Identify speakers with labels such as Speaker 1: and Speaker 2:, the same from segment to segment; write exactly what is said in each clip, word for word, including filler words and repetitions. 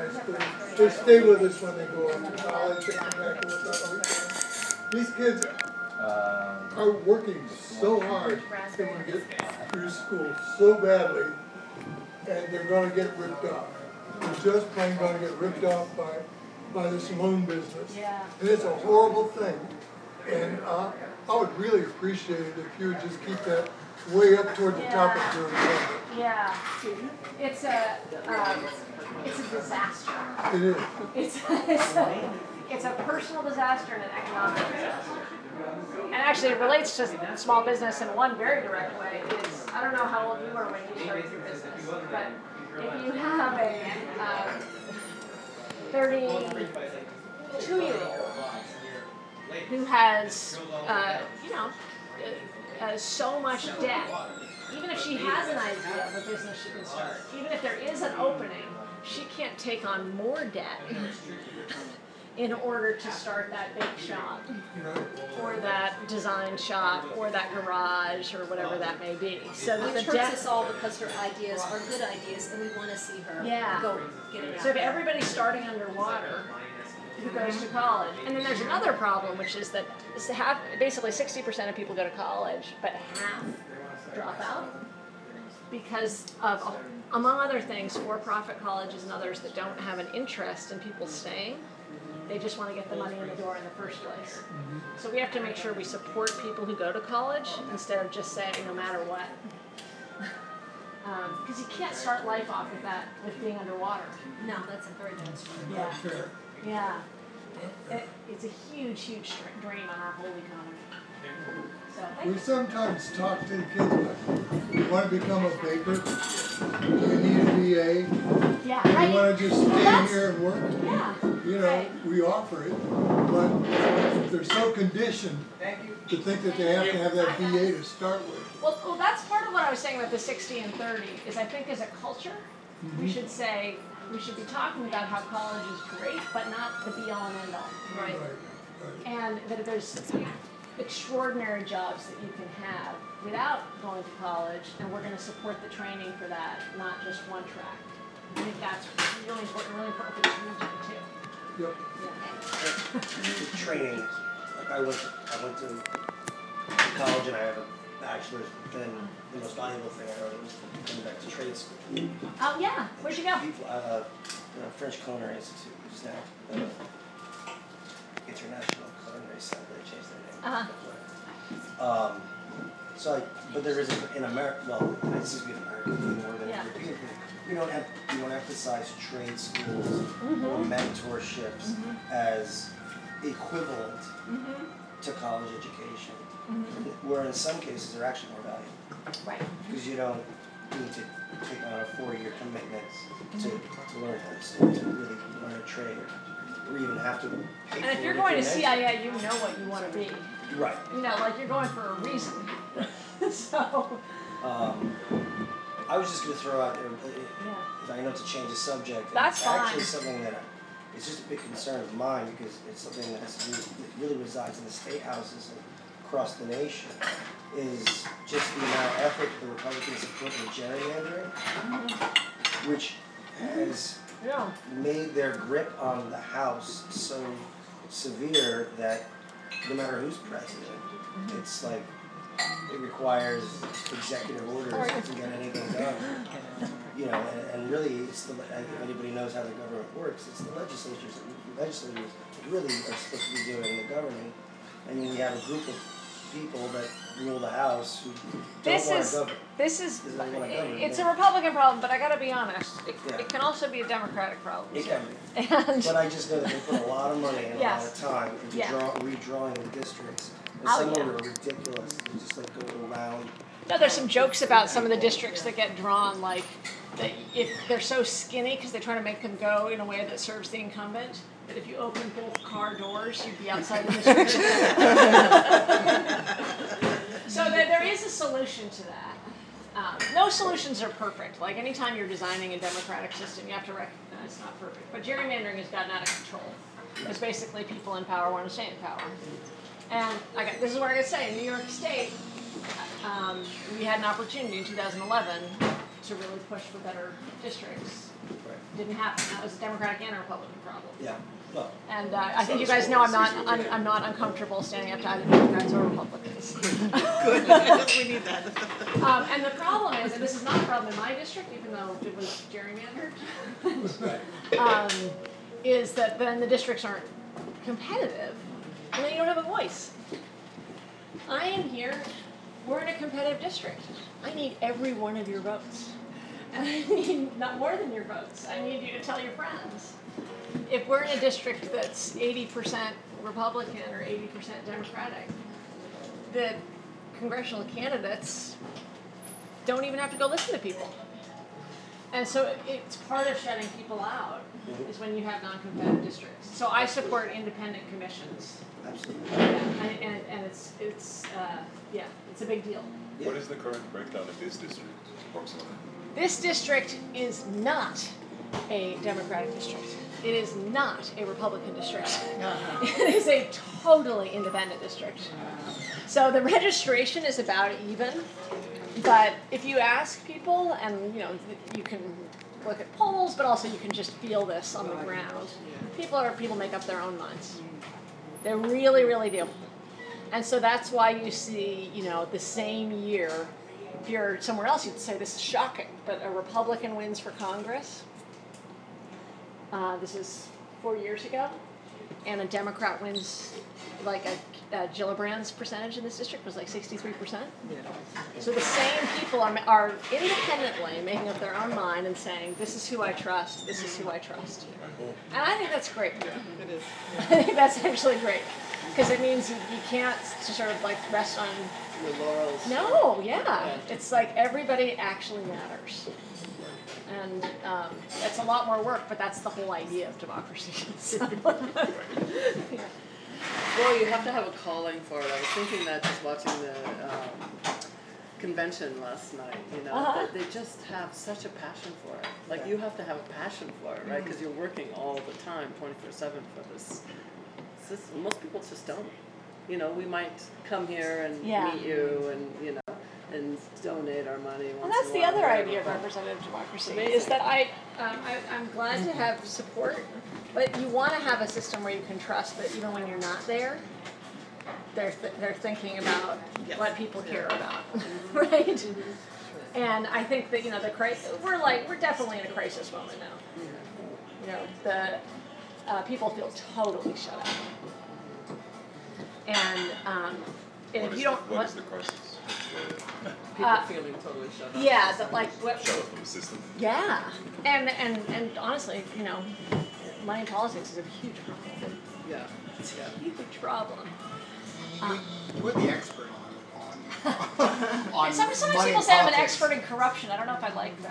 Speaker 1: high school. They stay with us when they go off to college, they come back and work on the weekends. These kids are working so hard, they want to get through school so badly, and they're going to get ripped off. They're just plain going to get ripped off by, by this loan business.
Speaker 2: Yeah.
Speaker 1: And it's a horrible thing. And uh, I would really appreciate it if you would just keep that way up toward the
Speaker 2: Yeah.
Speaker 1: top of your agenda.
Speaker 2: Yeah. It's a, um, it's a disaster.
Speaker 1: It is.
Speaker 2: It's, it's, a, it's a personal disaster and an economic disaster. And actually it relates to small business in one very direct way. Is, I don't know how old you were when you started your business, but if you have a um, thirty-two-year-old who has, uh, you know, has so much debt, even if she has an idea of a business she can start, even if there is an opening, she can't take on more debt in order to start that big shop, or that design shop, or that garage, or whatever that may be. So
Speaker 3: Which
Speaker 2: the
Speaker 3: hurts
Speaker 2: debt,
Speaker 3: us all because her ideas are good ideas, and we want to see her
Speaker 2: Yeah.
Speaker 3: go get it out.
Speaker 2: so if everybody's starting underwater, who goes to college? And then there's another problem, which is that it's half, basically sixty percent of people go to college, but half drop out because of, among other things, for-profit colleges and others that don't have an interest in people staying. They just want to get the money in the door in the first place. So we have to make sure we support people who go to college instead of just saying no matter what. Because um, you can't start life off with that, with being underwater.
Speaker 3: No, that's a very bad story.
Speaker 2: Yeah.
Speaker 1: Not fair.
Speaker 2: Yeah. It, it's a huge, huge stra- drain on our whole economy. So, thank
Speaker 1: We
Speaker 2: you.
Speaker 1: sometimes talk to the kids about, you want to become a baker? Do you need a B A?
Speaker 2: Yeah,
Speaker 1: Do you
Speaker 2: right.
Speaker 1: want to just
Speaker 2: Well,
Speaker 1: stay
Speaker 2: that's-
Speaker 1: here and work?
Speaker 2: Yeah.
Speaker 1: You know,
Speaker 2: Right.
Speaker 1: we offer it, but they're so conditioned to think that they have to have that B A to start with.
Speaker 2: Well, well, that's part of what I was saying about the sixty and thirty, is I think as a culture, we should say, we should be talking about how college is great, but not the be-all and end-all.
Speaker 3: Right.
Speaker 1: Right, right.
Speaker 2: And that there's extraordinary jobs that you can have without going to college, and we're going to support the training for that, not just one track. I think that's really important, really important for this region too.
Speaker 1: Yep.
Speaker 2: Yeah.
Speaker 4: Training, like I went, I went to college and I have a bachelor's, but then the most valuable thing I learned was coming back to trade school.
Speaker 2: Oh yeah, where'd you go?
Speaker 4: People, uh, the French Culinary Institute, which is now the International Culinary Center, they changed their name.
Speaker 2: Uh-huh.
Speaker 4: Um, so, I, but there is a, in America, well, this is in America more than
Speaker 2: Yeah.
Speaker 4: European. We don't have, we don't emphasize trade schools
Speaker 2: Mm-hmm.
Speaker 4: or mentorships
Speaker 2: Mhm.
Speaker 4: as equivalent
Speaker 2: Mm-hmm.
Speaker 4: to college education,
Speaker 2: Mm-hmm.
Speaker 4: where in some cases they're actually more valuable
Speaker 2: Right.
Speaker 4: because you don't need to take on a four-year commitment to, to learn this or to really learn a trade or, or even have to pay
Speaker 2: And
Speaker 4: for
Speaker 2: if
Speaker 4: it
Speaker 2: you're going to
Speaker 4: you're
Speaker 2: C I A, you know what you want to be.
Speaker 4: mentored. Right.
Speaker 2: You know, like you're going for a reason. So,
Speaker 4: Um, I was just going to throw out there,
Speaker 2: yeah.
Speaker 4: if I know to change the subject. and
Speaker 2: That's
Speaker 4: it's actually
Speaker 2: fine.
Speaker 4: something that I, it's just a big concern of mine because it's something that has to do, that really resides in the state houses and across the nation, is just the amount of effort the Republicans have put in gerrymandering, which has
Speaker 2: Yeah.
Speaker 4: made their grip on the House so severe that no matter who's president, it's like it requires executive orders to get anything done. You know, and, and really, it's the, if anybody knows how the government works, it's the legislatures, legislators that really are supposed to be doing the governing. And when you have a group of people that rule the House who don't
Speaker 2: This
Speaker 4: want
Speaker 2: is
Speaker 4: to govern.
Speaker 2: this is
Speaker 4: They don't wanna govern,
Speaker 2: it's
Speaker 4: they-
Speaker 2: a Republican problem, but I got to be honest. It,
Speaker 4: Yeah.
Speaker 2: it can also be a Democratic problem.
Speaker 4: It can be.
Speaker 2: And
Speaker 4: But I just know that they put a lot of money and
Speaker 2: Yes.
Speaker 4: a lot of time into
Speaker 2: Yeah.
Speaker 4: draw, redrawing the districts. And
Speaker 2: Oh,
Speaker 4: some of
Speaker 2: yeah.
Speaker 4: them are ridiculous. They just like go around.
Speaker 2: no, there's some jokes about some of the districts that get drawn, like that if they're so skinny because they try to make them go in a way that serves the incumbent. That if you open both car doors, you'd be outside the district. So there, there is a solution to that. Um, no solutions are perfect. Like anytime you're designing a democratic system, you have to recognize it's not perfect. But gerrymandering has gotten out of control. Because basically people in power want to stay in power. And I got, this is what I got to say. In New York State, um, we had an opportunity in two thousand eleven to really push for better districts
Speaker 4: Right.
Speaker 2: didn't happen. That was a Democratic and a Republican problem.
Speaker 4: Yeah. Well,
Speaker 2: And uh, I think you guys know I'm not I'm, I'm not uncomfortable standing up to either Democrats or Republicans.
Speaker 5: Good, we need that.
Speaker 2: Um, and the problem is, and this is not a problem in my district, even though it was gerrymandered, um, is that then the districts aren't competitive, and then you don't have a voice. I am here, we're in a competitive district. I need every one of your votes. And I need not more than your votes. I need you to tell your friends. If we're in a district that's eighty percent Republican or eighty percent Democratic, the congressional candidates don't even have to go listen to people. And so it's part of shutting people out is when you have non-competitive districts. So I support independent commissions.
Speaker 4: absolutely.
Speaker 2: And, and, and it's, it's uh, yeah, it's a big deal.
Speaker 4: Yeah.
Speaker 6: What is the current breakdown of this district, approximately?
Speaker 2: This district is not a Democratic district. It is not a Republican district. It is a totally independent district. So the registration is about even, but if you ask people, and you know, you can look at polls, but also you can just feel this on the ground. People are people make up their own minds. They really, really do. And so that's why you see, you know, the same year. If you're somewhere else, you'd say this is shocking, but a Republican wins for Congress. Uh, this is four years ago, and a Democrat wins, like a, a Gillibrand's percentage in this district was like sixty-three percent. So the same people are, are independently making up their own mind and saying, this is who I trust, this is who I trust. And I think that's great.
Speaker 5: It is.
Speaker 2: I think that's actually great, because it means you, you can't sort of like rest on
Speaker 5: The laurels.
Speaker 2: no, yeah. It's like everybody actually matters. And um, it's a lot more work, but that's the whole idea of democracy. So, yeah.
Speaker 5: Well, you have to have a calling for it. I was thinking that just watching the um, convention last night, you know,
Speaker 2: Uh-huh.
Speaker 5: that they just have such a passion for it. Like, you have to have a passion for it, right? Because you're working all the time, twenty-four seven for this system. Most people just don't. You know, we might come here and
Speaker 2: Yeah.
Speaker 5: meet you and, you know, and donate our money once
Speaker 2: And that's
Speaker 5: in a
Speaker 2: the
Speaker 5: while,
Speaker 2: other
Speaker 5: whatever.
Speaker 2: idea of representative democracy,
Speaker 5: Amazing.
Speaker 2: is that I, um, I, I'm glad to have support, but you want to have a system where you can trust that even when you're not there, they're, th- they're thinking about
Speaker 5: Yes.
Speaker 2: what people care about, right? And I think that, you know, the crisis, we're like, we're definitely in a crisis moment now. You know, the uh, people feel totally shut out. And, um, and
Speaker 6: What
Speaker 2: if
Speaker 6: is
Speaker 2: you
Speaker 6: the-
Speaker 2: don't,
Speaker 6: What
Speaker 2: what-
Speaker 6: is the crisis?
Speaker 5: People
Speaker 2: Uh,
Speaker 5: feeling totally shut up.
Speaker 2: yeah, that like, what,
Speaker 6: Shut up from the system.
Speaker 2: yeah, and, and, and honestly, you know, money in politics is a huge problem.
Speaker 5: Yeah.
Speaker 2: It's
Speaker 5: Yeah.
Speaker 2: a huge problem.
Speaker 7: You, you were the expert on, on, on
Speaker 2: Some, sometimes
Speaker 7: money
Speaker 2: people
Speaker 7: in
Speaker 2: say I'm an
Speaker 7: politics.
Speaker 2: expert in corruption. I don't know if I like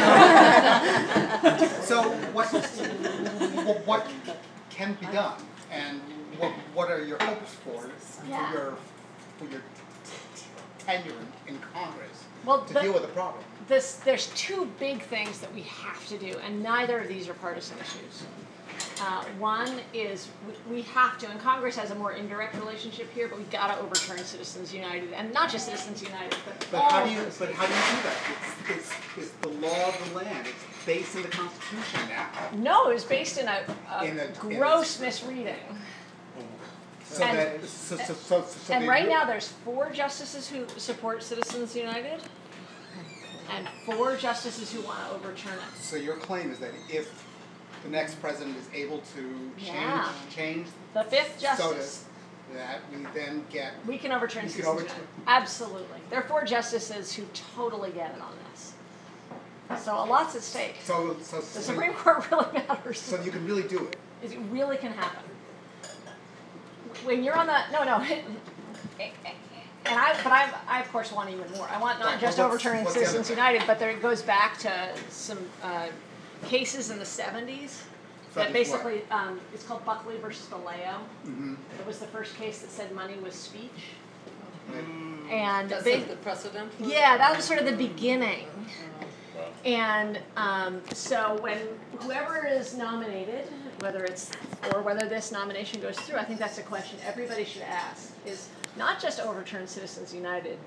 Speaker 2: that.
Speaker 7: So what, what, what can be done, and what, what are your hopes for,
Speaker 2: Yeah.
Speaker 7: for your, for your tenure in, in Congress
Speaker 2: Well,
Speaker 7: to
Speaker 2: the-
Speaker 7: deal with the problem?
Speaker 2: This, there's two big things that we have to do, and neither of these are partisan issues. Uh, one is we, we have to, and Congress has a more indirect relationship here, but we've got to overturn Citizens United, and not just Citizens United, but,
Speaker 7: But
Speaker 2: all
Speaker 7: how
Speaker 2: of
Speaker 7: do you,
Speaker 2: those
Speaker 7: but how do you do that? It's, it's, it's the law of the land, it's based in the Constitution now.
Speaker 2: No, it was based in a, a
Speaker 7: In the- in the-
Speaker 2: gross misreading.
Speaker 7: So
Speaker 2: And-
Speaker 7: that, so, so, so, so
Speaker 2: And
Speaker 7: they
Speaker 2: right
Speaker 7: do-
Speaker 2: now, there's four justices who support Citizens United, and four justices who want to overturn it.
Speaker 7: So your claim is that if the next president is able to change,
Speaker 2: Yeah.
Speaker 7: change
Speaker 2: The fifth
Speaker 7: so
Speaker 2: justice,
Speaker 7: that, that we then get,
Speaker 2: we can overturn
Speaker 7: You can
Speaker 2: Citizens
Speaker 7: overturn-
Speaker 2: United. Absolutely. There are four justices who totally get it on this. So a lot's at stake.
Speaker 7: so, so,
Speaker 2: The
Speaker 7: so,
Speaker 2: Supreme Court really matters.
Speaker 7: so you can really do it.
Speaker 2: It really can happen. When you're on the, no, no, and I, but I, I of course want even more. I want not
Speaker 7: Right,
Speaker 2: just
Speaker 7: well, what's-
Speaker 2: overturning
Speaker 7: what's the other
Speaker 2: Citizens
Speaker 7: thing?
Speaker 2: United, but there it goes back to some uh, cases in the seventies that
Speaker 7: Such as
Speaker 2: basically, um, it's called Buckley versus Vallejo.
Speaker 7: Mm-hmm.
Speaker 2: It was the first case that said money was speech.
Speaker 7: Mm.
Speaker 2: And
Speaker 5: That's
Speaker 2: ba-
Speaker 5: the precedent? for it?
Speaker 2: yeah, that was sort of the beginning.
Speaker 6: Wow.
Speaker 2: And um, so when whoever is nominated, whether it's, or whether this nomination goes through, I think that's a question everybody should ask, is not just overturn Citizens United,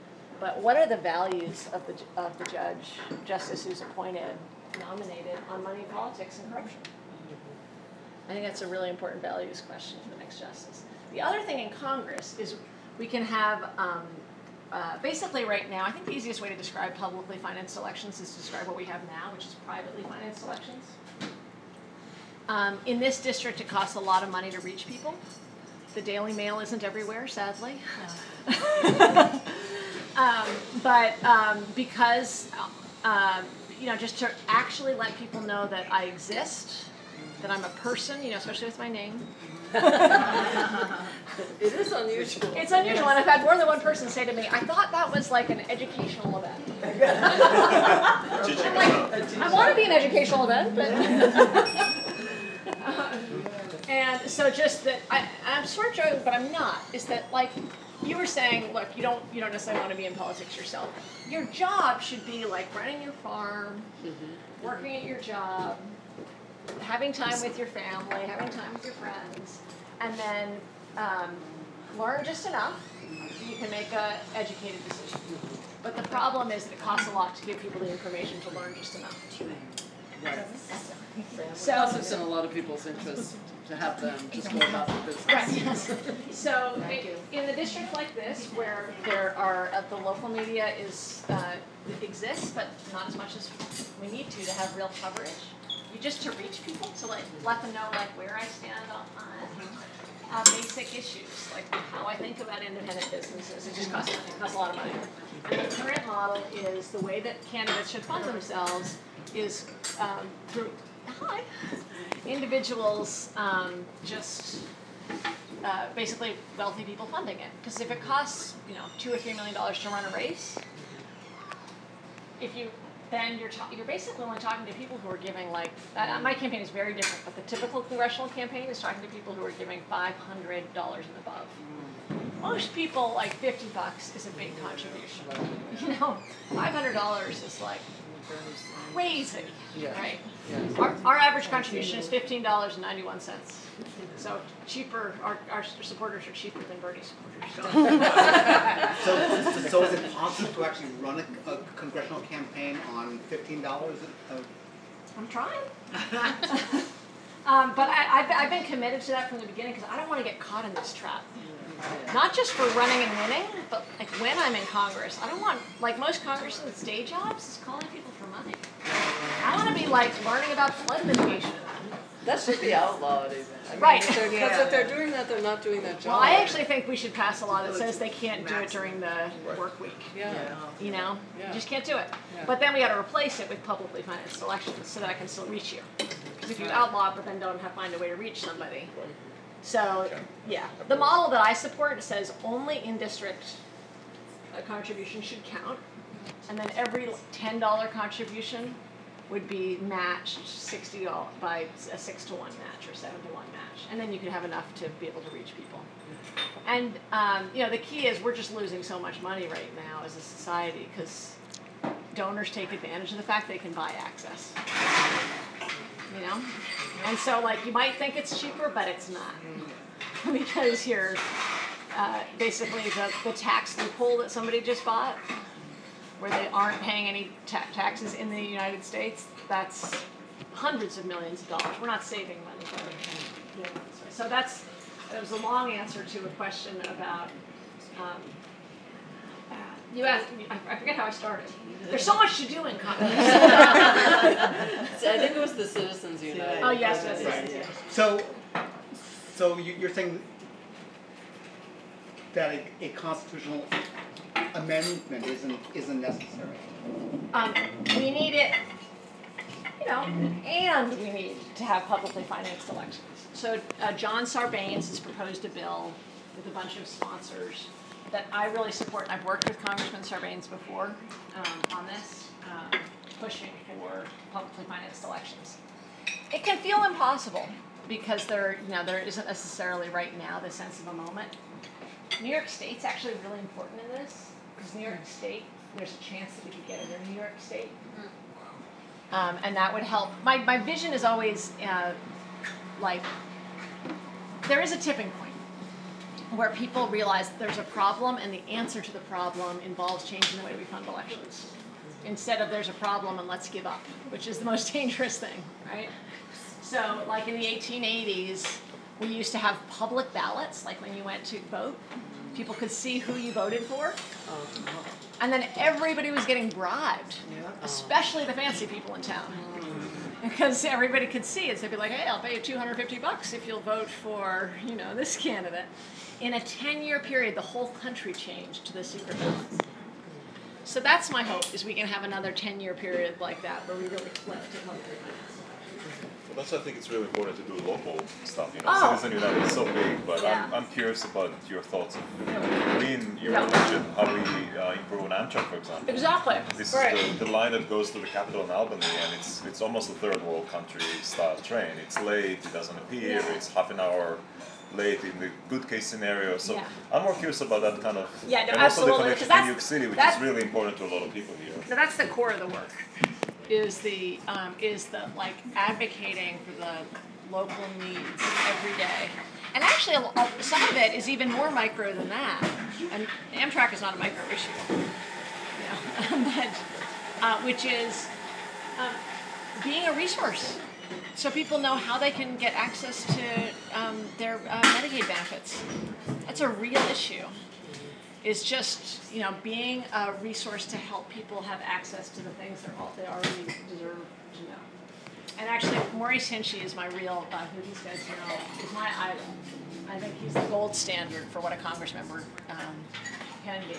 Speaker 2: but what are the values of the of the judge, justice who's appointed, nominated on money, politics, and corruption? I think that's a really important values question for the next justice. The other thing in Congress is we can have, um, uh, basically right now, I think the easiest way to describe publicly financed elections is to describe what we have now, which is privately financed elections. Um, in this district, it costs a lot of money to reach people. The Daily Mail isn't everywhere, sadly. um, but um, because, uh, you know, just to actually let people know that I exist, that I'm a person, you know, especially with my name.
Speaker 5: It is unusual.
Speaker 2: It's unusual, and I've had more than one person say to me, I thought that was like an educational event. I'm like, I want to be an educational event, but... uh, and so just that, I, I'm sort of joking, but I'm not, is that like, you were saying, look, you don't, you don't necessarily want to be in politics yourself. Your job should be like running your farm, mm-hmm. working at your job, having time with your family, having time with your friends, and then um, learn just enough so you can make an educated decision. But the problem is that it costs a lot to give people the information to learn just enough.
Speaker 5: Right.
Speaker 2: So,
Speaker 5: Plus, it's in a lot of people's interest to have them just go about the business.
Speaker 2: right, yes. So it, in a district like this, where there are, uh, the local media is, uh, exists, but not as much as we need to, to have real coverage, you just to reach people, to like let them know like where I stand on, on uh, basic issues, like how I think about independent businesses. It just costs money, it costs a lot of money. And the current model is the way that candidates should fund themselves is um, through hi, individuals um, just uh, basically wealthy people funding it. Because if it costs you know two or three million dollars to run a race, if you then you're ta- you're basically only talking to people who are giving like uh, my campaign is very different, but the typical congressional campaign is talking to people who are giving five hundred dollars and above. Most people like fifty bucks is a big contribution. You know, five hundred dollars is like crazy,
Speaker 5: Yeah.
Speaker 2: right?
Speaker 5: Yes.
Speaker 2: Our, our average contribution is fifteen dollars and ninety-one cents. So cheaper, our, our supporters are cheaper than Bernie supporters.
Speaker 7: So, so is it possible to actually run a, a congressional campaign on fifteen dollars?
Speaker 2: I'm trying. um, but I, I've, I've been committed to that from the beginning because I don't want to get caught in this trap. Not just for running and winning, but like when I'm in Congress. I don't want, like most congressmen's day jobs is calling people for money. I want to be like learning about flood mitigation.
Speaker 5: That should be outlawed even. I mean,
Speaker 2: Right.
Speaker 5: Because if they're doing that, they're not doing their job.
Speaker 2: Well, I actually think we should pass a law that says they can't do it during the work week.
Speaker 5: Yeah.
Speaker 2: You know?
Speaker 5: Yeah.
Speaker 2: You just can't do it.
Speaker 5: Yeah.
Speaker 2: But then we got to replace it with publicly financed elections so that I can still reach you. Because if you outlaw it but then don't have find a way to reach somebody. So, yeah. The model that I support says only in-district a contribution should count. And then every ten dollar contribution would be matched sixty dollars by a six to one match or seven to one match. And then you could have enough to be able to reach people. And, um, you know, the key is we're just losing so much money right now as a society because donors take advantage of the fact they can buy access. You know? And so, like, you might think it's cheaper, but it's not. Because you're, uh, basically, the, the tax loophole that somebody just bought, where they aren't paying any ta- taxes in the United States, that's hundreds of millions of dollars. We're not saving money by doing this. So that's, that was a long answer to a question about, um, you asked me, I forget how I started. There's so much to do in Congress.
Speaker 5: So I think it was the Citizens United.
Speaker 2: Oh, yes, yes, yes,
Speaker 7: Right.
Speaker 2: yes.
Speaker 7: So, so you- you're saying that a, a constitutional amendment isn't isn't necessary?
Speaker 2: Um, we need it, you know, and we need to have publicly financed elections. So uh, John Sarbanes has proposed a bill with a bunch of sponsors that I really support. I've worked with Congressman Sarbanes before um, on this, um, pushing for publicly financed elections. It can feel impossible because there, you know, there isn't necessarily right now the sense of a moment. New York State's actually really important in this because New York State, there's a chance that we could get it in New York State. Um, and that would help. My, my vision is always uh, like, there is a tipping point. where people realize that there's a problem and the answer to the problem involves changing the way we fund elections. Instead of there's a problem and let's give up, which is the most dangerous thing, right? So like in the eighteen eighties, we used to have public ballots, like when you went to vote, people could see who you voted for. And then everybody was getting bribed, especially the fancy people in town. Because everybody could see it. So they'd be like, hey, I'll pay you two hundred fifty bucks if you'll vote for, you know, this candidate. In a ten-year period, the whole country changed to the secret ballots. So that's my hope, is we can have another ten-year period like that where we really flip to public finance.
Speaker 6: Well, that's why I think it's really important to do local stuff. You know,
Speaker 2: Oh.
Speaker 6: Citizen United is so big, but
Speaker 2: Yeah.
Speaker 6: I'm, I'm curious about your thoughts of
Speaker 2: Yeah.
Speaker 6: within your
Speaker 2: Yeah.
Speaker 6: region, how we uh, improve on Amtrak, for example.
Speaker 2: Exactly.
Speaker 6: This
Speaker 2: Right.
Speaker 6: is the, the line that goes to the capital in Albany, and it's it's almost a third world country style train. It's late, it doesn't appear,
Speaker 2: Yeah.
Speaker 6: it's half an hour late in the good case scenario. So
Speaker 2: Yeah.
Speaker 6: I'm more curious about that kind of,
Speaker 2: Yeah, no,
Speaker 6: and also the
Speaker 2: absolutely,
Speaker 6: connection
Speaker 2: because
Speaker 6: to
Speaker 2: that's-
Speaker 6: New York City, which
Speaker 2: that's-
Speaker 6: is really important to a lot of people here.
Speaker 2: So that's the core of the work, is the um, is the like advocating for the local needs every day. And actually, a- a- some of it is even more micro than that. And Amtrak is not a micro issue, you know, but uh, which is um, being a resource, so people know how they can get access to um, their uh, Medicaid benefits. That's a real issue. Is just, you know, being a resource to help people have access to the things they're all, they already deserve to know. And actually, Maurice Hinchey is my real, uh, who these guys know, is my idol. I think he's the gold standard for what a Congress member um, can be.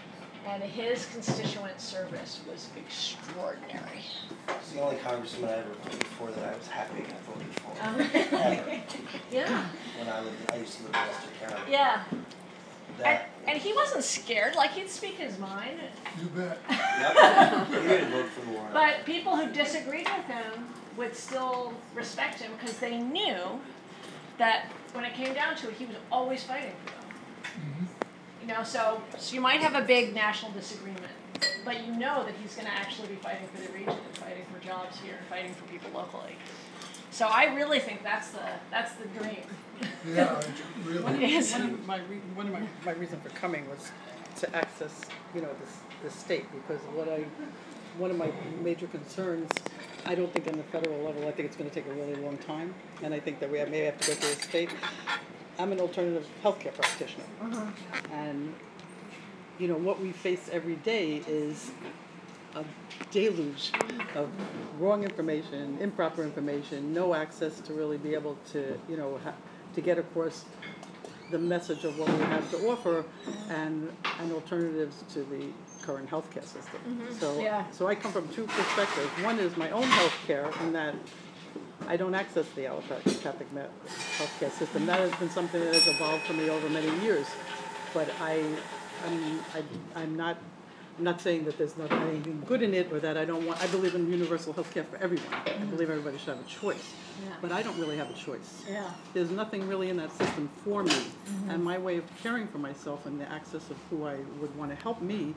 Speaker 2: And his constituent service was extraordinary.
Speaker 4: It's the only congressman I ever voted for that I was happy I voted for.
Speaker 2: Um,
Speaker 4: Ever.
Speaker 2: yeah,
Speaker 4: When I lived, I used to live in Western County.
Speaker 2: yeah. And,
Speaker 4: That,
Speaker 2: and he wasn't scared, like he'd speak his mind.
Speaker 1: You bet.
Speaker 4: yep. He didn't vote for the war.
Speaker 2: But people who disagreed with him would still respect him because they knew that when it came down to it, he was always fighting for them.
Speaker 1: Mhm.
Speaker 2: You know, so, so you might have a big national disagreement, but you know that he's going to actually be fighting for the region and fighting for jobs here and fighting for people locally. So I really think that's the that's the dream.
Speaker 1: Yeah, it's really.
Speaker 2: Yes.
Speaker 5: One of my, re- one of my, my reason for coming was to access, you know, this, this state, because what I, one of my major concerns, I don't think on the federal level, I think it's gonna take a really long time, and I think that we have, may have to go through a state. I'm an alternative healthcare practitioner, and, you know, what we face every day is a deluge of wrong information, improper information, no access to really be able to, you know, ha- to get across the message of what we have to offer, and and alternatives to the current healthcare system. So,
Speaker 2: Yeah.
Speaker 5: so I come from two perspectives. One is my own healthcare, in that I don't access the allopathic Catholic me- healthcare system. That has been something that has evolved for me over many years, but I, I'm, I, I'm not. I'm not saying that there's not anything good in it, or that I don't want. I believe in universal health care for everyone. I believe everybody should have a choice,
Speaker 2: Yeah.
Speaker 5: but I don't really have a choice.
Speaker 2: Yeah.
Speaker 5: There's nothing really in that system for me, and my way of caring for myself and the access of who I would want to help me,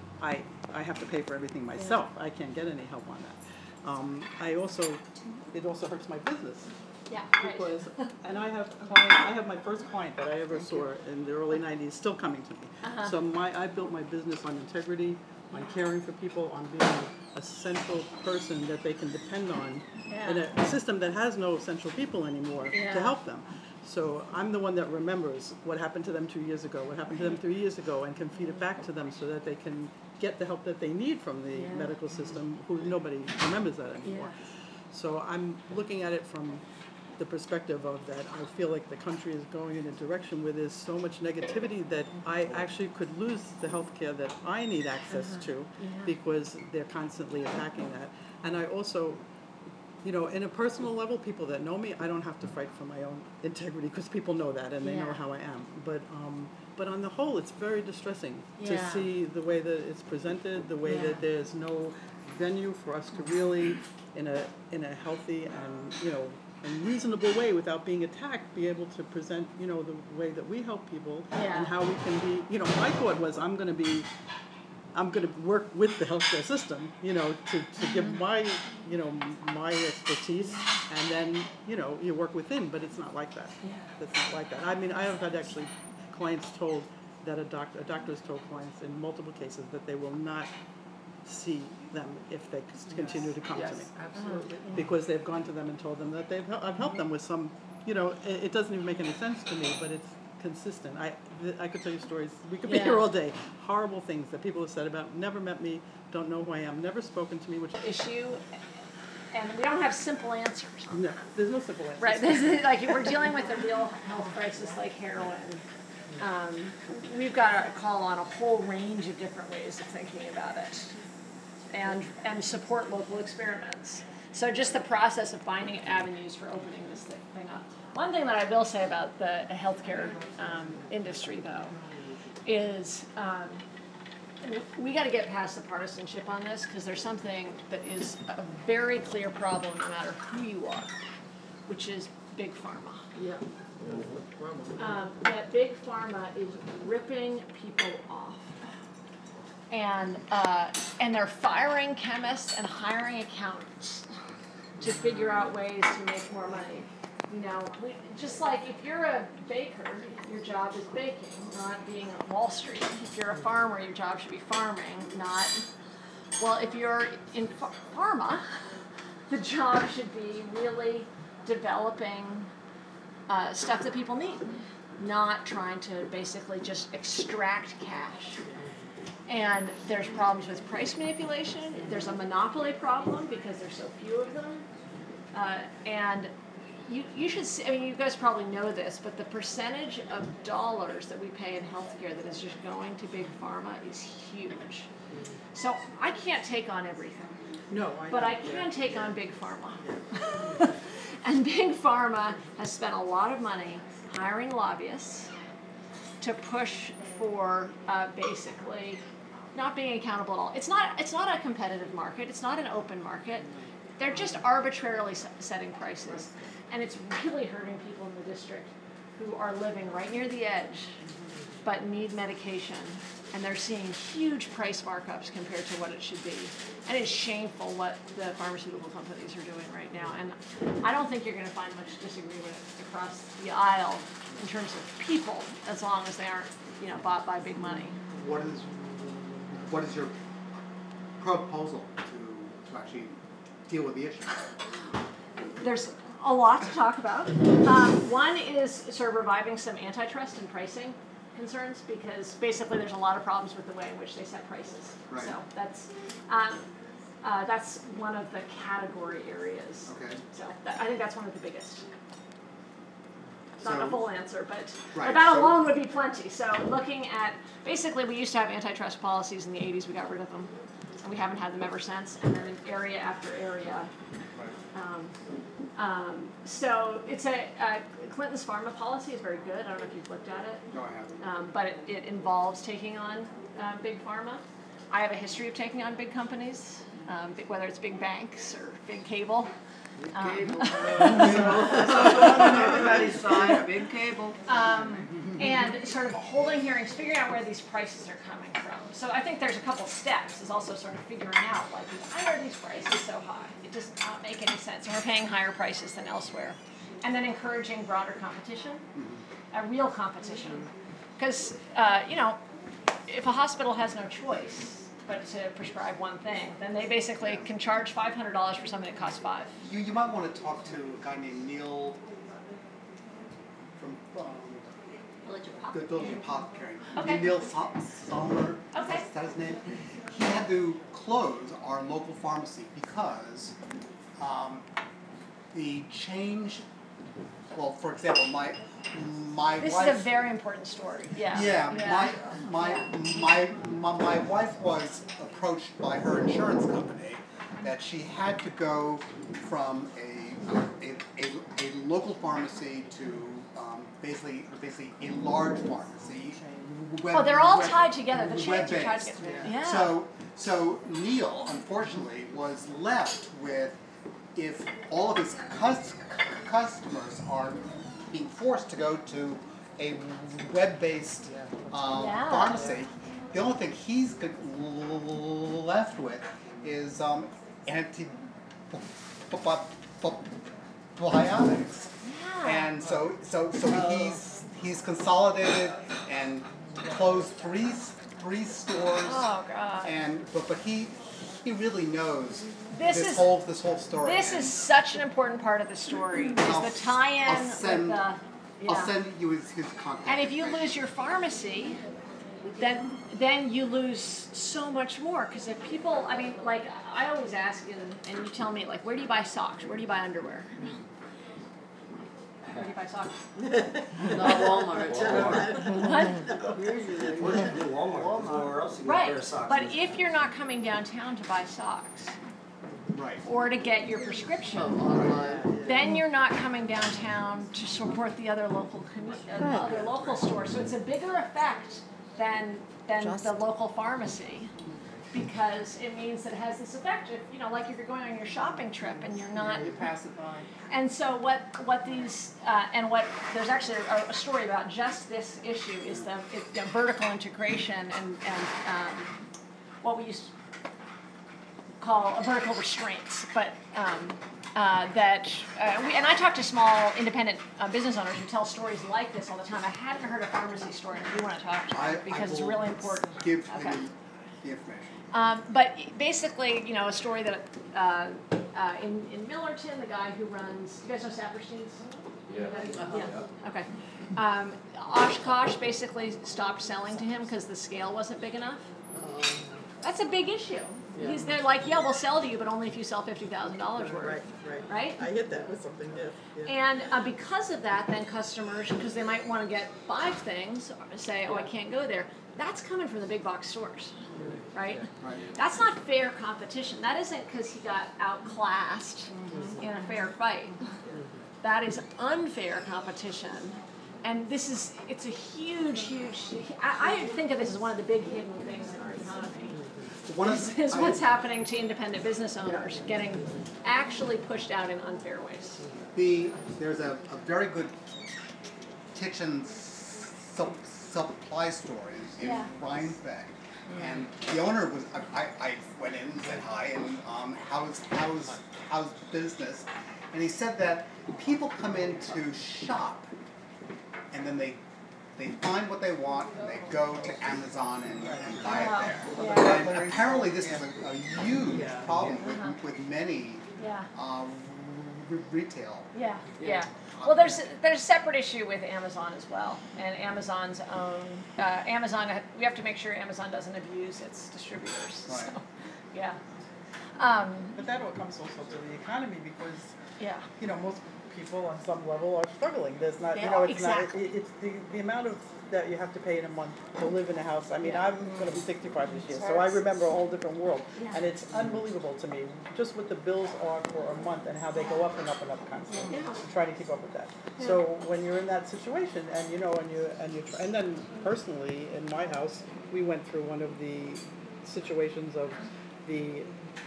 Speaker 5: I I have to pay for everything myself. I can't get any help on that. Um, I also, it also hurts my business.
Speaker 2: Yeah. Right.
Speaker 5: Because, and I have clients, I have my first client that I ever saw in the early nineties still coming to me.
Speaker 2: Uh-huh.
Speaker 5: So my, I built my business on integrity, on caring for people, on being a central person that they can depend on in
Speaker 2: Yeah.
Speaker 5: a system that has no central people anymore
Speaker 2: Yeah.
Speaker 5: to help them. So I'm the one that remembers what happened to them two years ago, what happened to them three years ago, and can feed it back to them so that they can get the help that they need from the
Speaker 2: Yeah.
Speaker 5: medical system, who nobody remembers that anymore. So I'm looking at it from the perspective of that I feel like the country is going in a direction where there's so much negativity that I actually could lose the health care that I need access to, because they're constantly attacking that. And I also, you know, in a personal level, people that know me, I don't have to fight for my own integrity, because people know that and they know
Speaker 2: Yeah.
Speaker 5: how I am. But um, but on the whole, it's very distressing to
Speaker 2: Yeah.
Speaker 5: see the way that it's presented, the way
Speaker 2: Yeah.
Speaker 5: that there's no venue for us to really, in a in a healthy and, you know, and reasonable way, without being attacked, be able to present, you know, the way that we help people,
Speaker 2: Yeah.
Speaker 5: and how we can be, you know, my thought was, I'm gonna be, I'm gonna work with the healthcare system, you know, to, to give my, you know, my expertise, and then, you know, you work within, but it's not like that.
Speaker 2: Yeah.
Speaker 5: It's not like that. I mean, I have had actually
Speaker 8: clients told that a doctor, a doctor has told clients in multiple cases that they will not see them if they c- continue to come to me.
Speaker 5: Yes, absolutely.
Speaker 8: Because they've gone to them and told them that they've, hel- I've helped them with some, you know, it, it doesn't even make any sense to me, but it's consistent. I, th- I could tell you stories, we could be
Speaker 2: Yeah.
Speaker 8: here all day, horrible things that people have said about, never met me, don't know who I am, never spoken to me, which,
Speaker 2: Issue, and we don't have simple answers.
Speaker 8: no, there's no simple answer.
Speaker 2: Right, this is like, we're dealing with a real health crisis like heroin. Um, we've got to call on a whole range of different ways of thinking about it, and and support local experiments. So just the process of finding avenues for opening this thi- thing up. One thing that I will say about the healthcare um, industry, though, is um, we got to get past the partisanship on this, because there's something that is a very clear problem no matter who you are, which is big pharma.
Speaker 8: Yeah.
Speaker 2: Um, that big pharma is ripping people off, and uh, and they're firing chemists and hiring accountants to figure out ways to make more money. You know, we, just like if you're a baker, your job is baking, not being on Wall Street. If you're a farmer, your job should be farming, not. Well, if you're in ph- pharma, the job should be really developing Uh, stuff that people need, not trying to basically just extract cash. And there's problems with price manipulation. There's a monopoly problem because there's so few of them. Uh, and you you should see, I mean, you guys probably know this, but the percentage of dollars that we pay in healthcare that is just going to big pharma is huge. So I can't take on everything,
Speaker 8: No, I
Speaker 2: but
Speaker 8: know.
Speaker 2: I can take on big pharma. And big pharma has spent a lot of money hiring lobbyists to push for uh, basically not being accountable at all. It's not. It's not a competitive market. It's not an open market. They're just arbitrarily s- setting prices, and it's really hurting people in the district who are living right near the edge, but need medication, and they're seeing huge price markups compared to what it should be. And it's shameful what the pharmaceutical companies are doing right now. And I don't think you're going to find much disagreement across the aisle in terms of people, as long as they aren't, you know, bought by big money.
Speaker 7: What is, what is your proposal to, to actually deal with the issue?
Speaker 2: There's a lot to talk about. Um, one is sort of reviving some antitrust and pricing concerns, because basically there's a lot of problems with the way in which they set prices.
Speaker 7: Right.
Speaker 2: So that's um, uh, that's one of the category areas.
Speaker 7: Okay.
Speaker 2: So that, I think that's one of the biggest. Not
Speaker 7: So-
Speaker 2: a full answer, but,
Speaker 7: Right,
Speaker 2: but that
Speaker 7: so-
Speaker 2: alone would be plenty. So looking at, basically we used to have antitrust policies in the eighties, we got rid of them, and we haven't had them ever since, and then in area after area. Um, um, so it's a, uh, Clinton's pharma policy is very good. I don't know if you've looked at it.
Speaker 7: No, I haven't.
Speaker 2: Um, but it, it involves taking on uh, big pharma. I have a history of taking on big companies, um, big, whether it's big banks or big cable. Um,
Speaker 9: Everybody saw it, big cable.
Speaker 2: um, and sort of holding hearings, figuring out where these prices are coming from. So I think there's a couple steps, is also sort of figuring out, like, why are these prices so high? It does not make any sense, and we're paying higher prices than elsewhere. And then encouraging broader competition, a real competition. Because, uh, you know, if a hospital has no choice but to prescribe one thing, then they basically can charge five hundred dollars for something that costs five.
Speaker 7: You, you might want to talk to a guy named Neil from um,
Speaker 3: Village of
Speaker 7: the
Speaker 3: Pop.
Speaker 7: Village of Apothecary.
Speaker 2: Okay.
Speaker 7: Neil Sol- Solmer,
Speaker 2: Okay.
Speaker 7: is that his name? He had to close our local pharmacy because um, the change, well, for example, my my
Speaker 2: This
Speaker 7: wife.
Speaker 2: is a very important story, yeah.
Speaker 7: Yeah, my, my, my, my, my wife was approached by her insurance company that she had to go from a, a, a, a local pharmacy to um, basically, basically a large pharmacy. Web,
Speaker 2: Oh, they're all
Speaker 7: web-
Speaker 2: tied together. The chains are tied
Speaker 7: web-based.
Speaker 2: together. Yeah.
Speaker 7: So, so Neil, unfortunately, was left with, if all of his cus- customers are being forced to go to a web-based um,
Speaker 2: Yeah.
Speaker 7: pharmacy, the only thing he's g- left with is um, antibiotics.
Speaker 2: Yeah.
Speaker 7: And so, so, so he's he's consolidated and closed three three stores.
Speaker 2: Oh God.
Speaker 7: And but but he he really knows
Speaker 2: This
Speaker 7: this
Speaker 2: is-
Speaker 7: whole this whole story.
Speaker 2: This
Speaker 7: And
Speaker 2: is such an important part of the story. Is
Speaker 7: I'll-
Speaker 2: the tie-in
Speaker 7: I'll send-
Speaker 2: with the.
Speaker 7: I'll
Speaker 2: Yeah.
Speaker 7: send you his, his contact.
Speaker 2: And if you lose your pharmacy, then then you lose so much more. Because if people, I mean, like I always ask, and, and you tell me, like, where do you buy socks? Where do you buy underwear? Where do you buy socks?
Speaker 5: Not Walmart.
Speaker 2: What?
Speaker 4: Walmart, where else you get a pair
Speaker 2: Right.
Speaker 4: of socks?
Speaker 2: But if you're not coming downtown to buy socks
Speaker 7: Right.
Speaker 2: or to get your prescription,
Speaker 5: Online.
Speaker 2: then you're not coming downtown to support the other local commu- uh, other local stores. So it's a bigger effect than than the local pharmacy, because it means that it has this effect. If you know, like if you're going on your shopping trip and you're not.
Speaker 5: You pass it by.
Speaker 2: And so what what these uh, and what there's actually a, a story about just this issue is the, it, the vertical integration and and um, what we used to call a vertical restraints, but um, uh, that uh, we, and I talk to small independent uh, business owners who tell stories like this all the time. I hadn't heard a pharmacy story, and I do want to talk to
Speaker 7: I,
Speaker 2: them because
Speaker 7: I
Speaker 2: it's
Speaker 7: will
Speaker 2: really important.
Speaker 7: Give
Speaker 2: Okay.
Speaker 7: him the information.
Speaker 2: Um, but basically, you know, a story that uh, uh, in in Millerton, the guy who runs, you guys know Saperstein's?
Speaker 10: Yeah.
Speaker 2: Yeah. Okay. Um, Oshkosh basically stopped selling to him because the scale wasn't big enough. That's a big issue.
Speaker 5: Yeah.
Speaker 2: He's they're like, yeah, we'll sell to you, but only if you sell fifty thousand dollars worth.
Speaker 8: Right, right.
Speaker 2: Right?
Speaker 8: I hit that with something, yes. Yeah.
Speaker 2: And uh, because of that, then customers, because they might want to get five things, say, oh, I can't go there. That's coming from the big box stores, right?
Speaker 7: Right.
Speaker 2: That's not fair competition. That isn't because he got outclassed in a fair fight. That is unfair competition. And this is, it's a huge, huge, I, I think of this as one of the big hidden things in our economy.
Speaker 7: One
Speaker 2: Is,
Speaker 7: of
Speaker 2: is
Speaker 7: I-
Speaker 2: what's happening to independent business owners getting actually pushed out in unfair ways.
Speaker 7: The there's a, a very good kitchen sup, supply store in, in
Speaker 2: Yeah.
Speaker 7: Rhinebeck, and the owner was I, I went in and said hi and um, how's how's how's business, and he said that people come in to shop, and then they they find what they want and they go to Amazon and, and buy it there.
Speaker 2: Yeah.
Speaker 7: And apparently this is a, a huge problem with with many
Speaker 2: Yeah.
Speaker 7: um, re- retail.
Speaker 2: Yeah, yeah. Well, there's there's a separate issue with Amazon as well, and Amazon's own uh, Amazon. We have to make sure Amazon doesn't abuse its distributors.
Speaker 7: Right.
Speaker 2: So, yeah. Um,
Speaker 8: But that all comes also to the economy because,
Speaker 2: yeah.
Speaker 8: you know, most people on some level are struggling. There's not,
Speaker 2: They
Speaker 8: you know,
Speaker 2: are,
Speaker 8: it's
Speaker 2: exactly.
Speaker 8: not, it, it's the, the amount of, that you have to pay in a month to live in a house. I mean,
Speaker 2: Yeah.
Speaker 8: I'm gonna be sixty-five this year, so I remember a whole different world.
Speaker 2: Yeah.
Speaker 8: And it's unbelievable to me, just what the bills are for a month and how they go up and up and up constantly.
Speaker 2: Yeah.
Speaker 8: I'm trying to keep up with that. So when you're in that situation and, you know, and you, and you, try, and then personally, in my house, we went through one of the situations of the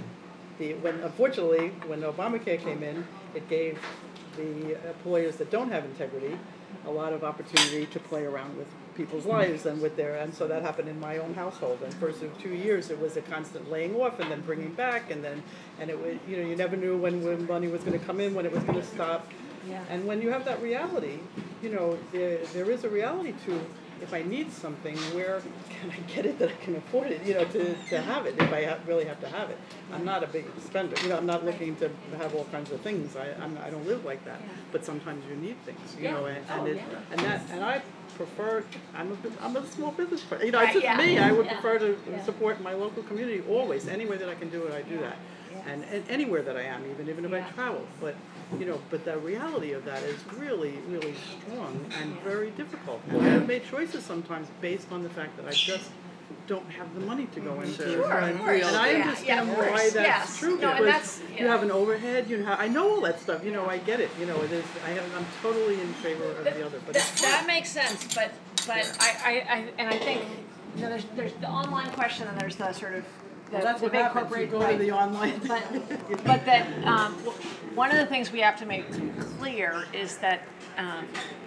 Speaker 8: The, when unfortunately, when Obamacare came in, it gave the employers that don't have integrity a lot of opportunity to play around with people's lives and with their, and so that happened in my own household. And first of two years, it was a constant laying off and then bringing back, and then, and it was, you know, you never knew when, when money was going to come in, when it was going to stop.
Speaker 2: Yeah.
Speaker 8: And when you have that reality, you know, there there is a reality to, if I need something, where can I get it that I can afford it, you know, to, to have it, if I ha- really have to have it. I'm not a big spender, you know, I'm not looking to have all kinds of things, I, I'm, I don't live like that.
Speaker 2: Yeah.
Speaker 8: But sometimes you need things, you
Speaker 2: Yeah.
Speaker 8: know, and, and
Speaker 2: Oh,
Speaker 8: it,
Speaker 2: yeah.
Speaker 8: and that, and I prefer, I'm a, bus- I'm a small business person, you know,
Speaker 2: Right,
Speaker 8: it's just
Speaker 2: yeah.
Speaker 8: me, I would
Speaker 2: Yeah.
Speaker 8: prefer to
Speaker 2: Yeah.
Speaker 8: support my local community always, any way that I can do it, I do that.
Speaker 2: Yeah.
Speaker 8: And, and anywhere that I am, even, even if
Speaker 2: Yeah.
Speaker 8: I travel, but, you know, but the reality of that is really, really strong and very difficult. And I have made choices sometimes based on the fact that I just don't have the money to go into.
Speaker 2: Sure, of
Speaker 8: and,
Speaker 2: course.
Speaker 8: and I
Speaker 2: Yeah,
Speaker 8: understand
Speaker 2: yeah, of
Speaker 8: why
Speaker 2: course.
Speaker 8: that's
Speaker 2: Yes.
Speaker 8: true,
Speaker 2: No, and
Speaker 8: because
Speaker 2: that's-
Speaker 8: you
Speaker 2: yeah.
Speaker 8: have an overhead, you have, I know all that stuff, you know, I get it, you know, it is, I have, I'm totally in favor of the other, but
Speaker 2: That,
Speaker 8: it's
Speaker 2: that makes sense, but but I, I, I and I think you know there's there's the online question and there's the sort of the,
Speaker 8: well, that's
Speaker 2: the
Speaker 8: what
Speaker 2: big
Speaker 8: happens, you
Speaker 2: corporate
Speaker 8: go to the online.
Speaker 2: But but that um, w- one of the things we have to make clear is that um,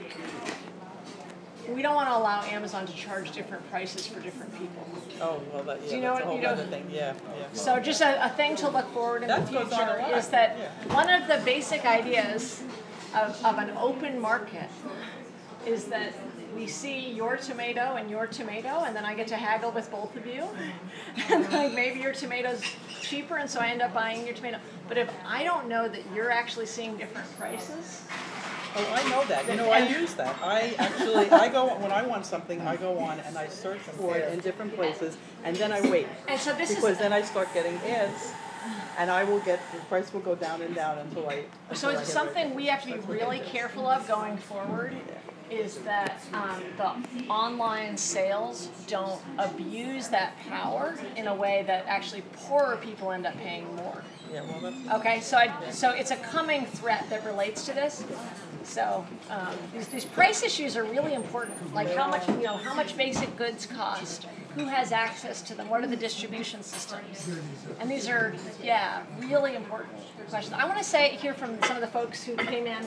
Speaker 2: we don't want to allow Amazon to charge different prices for different people.
Speaker 8: Oh, well, that,
Speaker 2: Do
Speaker 8: yeah,
Speaker 2: you know
Speaker 8: that's a
Speaker 2: what-
Speaker 8: whole
Speaker 2: you know-
Speaker 8: other thing, yeah, yeah.
Speaker 2: So just a, a thing to look forward in
Speaker 8: That
Speaker 2: the
Speaker 8: goes on a
Speaker 2: future
Speaker 8: lot,
Speaker 2: is that
Speaker 8: yeah.
Speaker 2: one of the basic ideas of, of an open market is that we see your tomato and your tomato, and then I get to haggle with both of you. And like maybe your tomato's cheaper, and so I end up buying your tomato. But if I don't know that you're actually seeing different prices,
Speaker 8: Oh, I know that. You know, I use that. I actually, I go, when I want something, I go on and I search for it in different places, and then I wait.
Speaker 2: and so this
Speaker 8: Because
Speaker 2: is
Speaker 8: then I start getting ads, and I will get, the price will go down and down until I.
Speaker 2: so
Speaker 8: until I
Speaker 2: it's
Speaker 8: hit
Speaker 2: something
Speaker 8: it.
Speaker 2: we have to be really careful of going forward. Is that um, the online sales don't abuse that power in a way that actually poorer people end up paying more.
Speaker 8: Yeah, well, that's.
Speaker 2: Okay, so I, so it's a coming threat that relates to this. So um, these, these price issues are really important. Like how much, you know, how much basic goods cost, who has access to them, what are the distribution systems, and these are, yeah, really important questions. I want to say hear from some of the folks who came in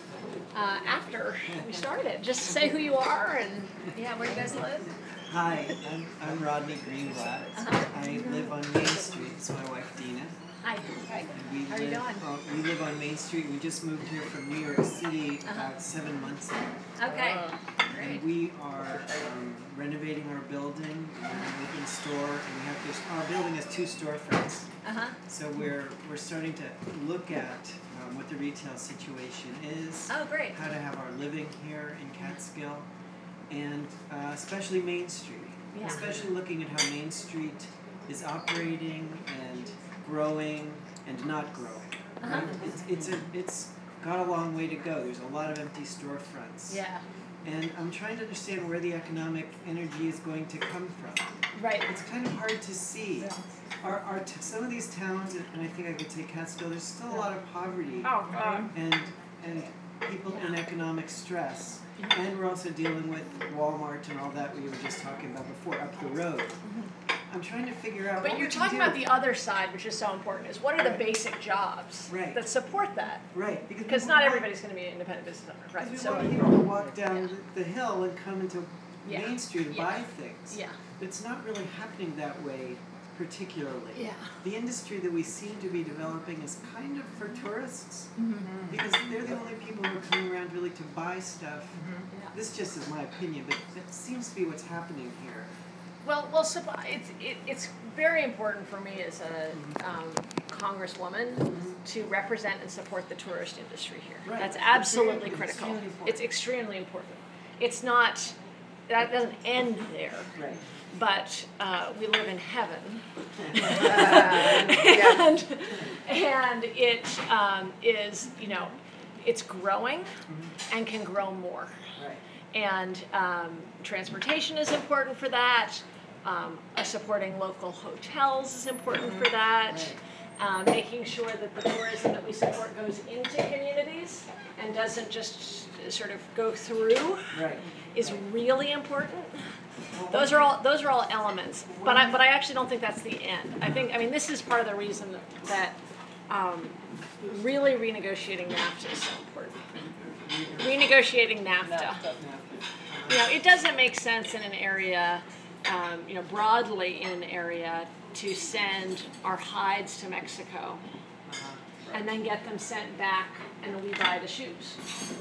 Speaker 2: uh, after we started. Just say who you are and yeah, where you guys live.
Speaker 10: Hi, I'm, I'm Rodney Greenblatt.
Speaker 2: Uh-huh.
Speaker 10: I live on Main Street. It's my wife Dina.
Speaker 2: Hi. Hi.
Speaker 10: And we
Speaker 2: How are you
Speaker 10: live,
Speaker 2: doing?
Speaker 10: uh, we live on Main Street. We just moved here from New York City about seven months ago.
Speaker 2: Okay.
Speaker 10: And
Speaker 2: Great.
Speaker 10: we are um, renovating our building. We're an open store, and we have this. Our building has two storefronts.
Speaker 2: Uh huh.
Speaker 10: So we're we're starting to look at um, what the retail situation is.
Speaker 2: Oh, great.
Speaker 10: How to have our living here in Catskill, and uh, especially Main Street.
Speaker 2: Yeah.
Speaker 10: Especially looking at how Main Street is operating and growing and not growing.
Speaker 2: Uh-huh.
Speaker 10: Right? It's it's a it's got a long way to go. There's a lot of empty storefronts.
Speaker 2: Yeah.
Speaker 10: And I'm trying to understand where the economic energy is going to come from.
Speaker 2: Right.
Speaker 10: It's kind of hard to see. Our, our t- some of these towns, and I think I could take Catskill, there's still a lot of poverty
Speaker 2: Oh, uh,
Speaker 10: and and people in economic stress. And we're also dealing with Walmart and all that we were just talking about before up the road. I'm trying to figure out
Speaker 2: but
Speaker 10: what
Speaker 2: you're
Speaker 10: we can
Speaker 2: talking
Speaker 10: do.
Speaker 2: about the other side, which is so important, is what are the basic jobs
Speaker 10: Right.
Speaker 2: that support that?
Speaker 10: Right, because
Speaker 2: Because
Speaker 10: we
Speaker 2: not
Speaker 10: want-
Speaker 2: everybody's going to be an independent business owner, right?
Speaker 10: Because we
Speaker 2: So,
Speaker 10: want people to walk down the, the hill and come into
Speaker 2: Yeah.
Speaker 10: Main Street and
Speaker 2: Yeah.
Speaker 10: buy things.
Speaker 2: yeah,
Speaker 10: But it's not really happening that way particularly.
Speaker 2: yeah.
Speaker 10: The industry that we seem to be developing is kind of for tourists.
Speaker 2: Mm-hmm.
Speaker 10: Because they're the only people who are coming around really to buy stuff.
Speaker 2: Yeah.
Speaker 10: This just is my opinion, but that seems to be what's happening here.
Speaker 2: Well, well, so it's it, it's very important for me as a um, congresswoman to represent and support the tourist industry here.
Speaker 10: Right.
Speaker 2: That's
Speaker 10: It's
Speaker 2: absolutely
Speaker 10: extremely-
Speaker 2: critical.
Speaker 10: extremely important.
Speaker 2: It's extremely important. It's not that doesn't end there.
Speaker 10: Right.
Speaker 2: But uh, we live in heaven,
Speaker 9: Yeah.
Speaker 2: and and it um, is you know it's growing and can grow more.
Speaker 10: Right.
Speaker 2: And um, transportation is important for that. Um, uh, supporting local hotels is important for that. Um, making sure that the tourism that we support goes into communities and doesn't just sort of go through
Speaker 10: Right.
Speaker 2: is really important. Those are all those are all elements, but I but I actually don't think that's the end. I think I mean this is part of the reason that um, really renegotiating NAFTA is so important. Renegotiating NAFTA. You know, it doesn't make sense in an area, um, you know, broadly in an area to send our hides to Mexico and then get them sent back and we buy the shoes.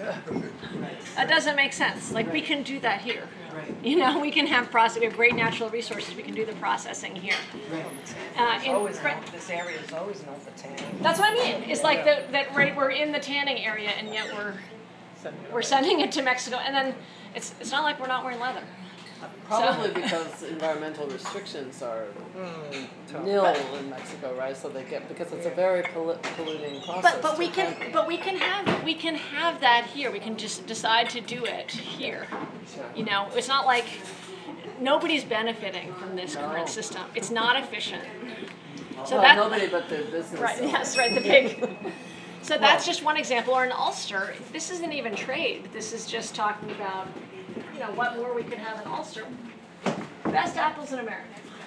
Speaker 2: That doesn't make sense. Like we can do that here.
Speaker 10: Right.
Speaker 2: You know, we can have process. We have great natural resources. We can do the processing here.
Speaker 10: Right.
Speaker 2: Uh, in,
Speaker 9: Always
Speaker 2: Fre-
Speaker 9: known, this area is always known for tanning.
Speaker 2: that's what I mean. It's like that. That right. We're in the tanning area, and yet we're we're sending it to Mexico, and then it's it's not like we're not wearing leather.
Speaker 5: Probably
Speaker 2: So-
Speaker 5: because environmental restrictions are nil in Mexico, right? So they get because it's a very pollu- polluting process.
Speaker 2: But but
Speaker 5: to
Speaker 2: we can
Speaker 5: handle.
Speaker 2: but we can have we can have that here. We can just decide to do it here. You know, it's not like nobody's benefiting from this
Speaker 5: No.
Speaker 2: current system. It's not efficient. So
Speaker 5: well,
Speaker 2: that
Speaker 5: nobody but the business.
Speaker 2: right
Speaker 5: owners.
Speaker 2: yes right the big. So that's just one example. Or in Ulster, this isn't even trade. This is just talking about you know what more we could have in Ulster. Best apples in America.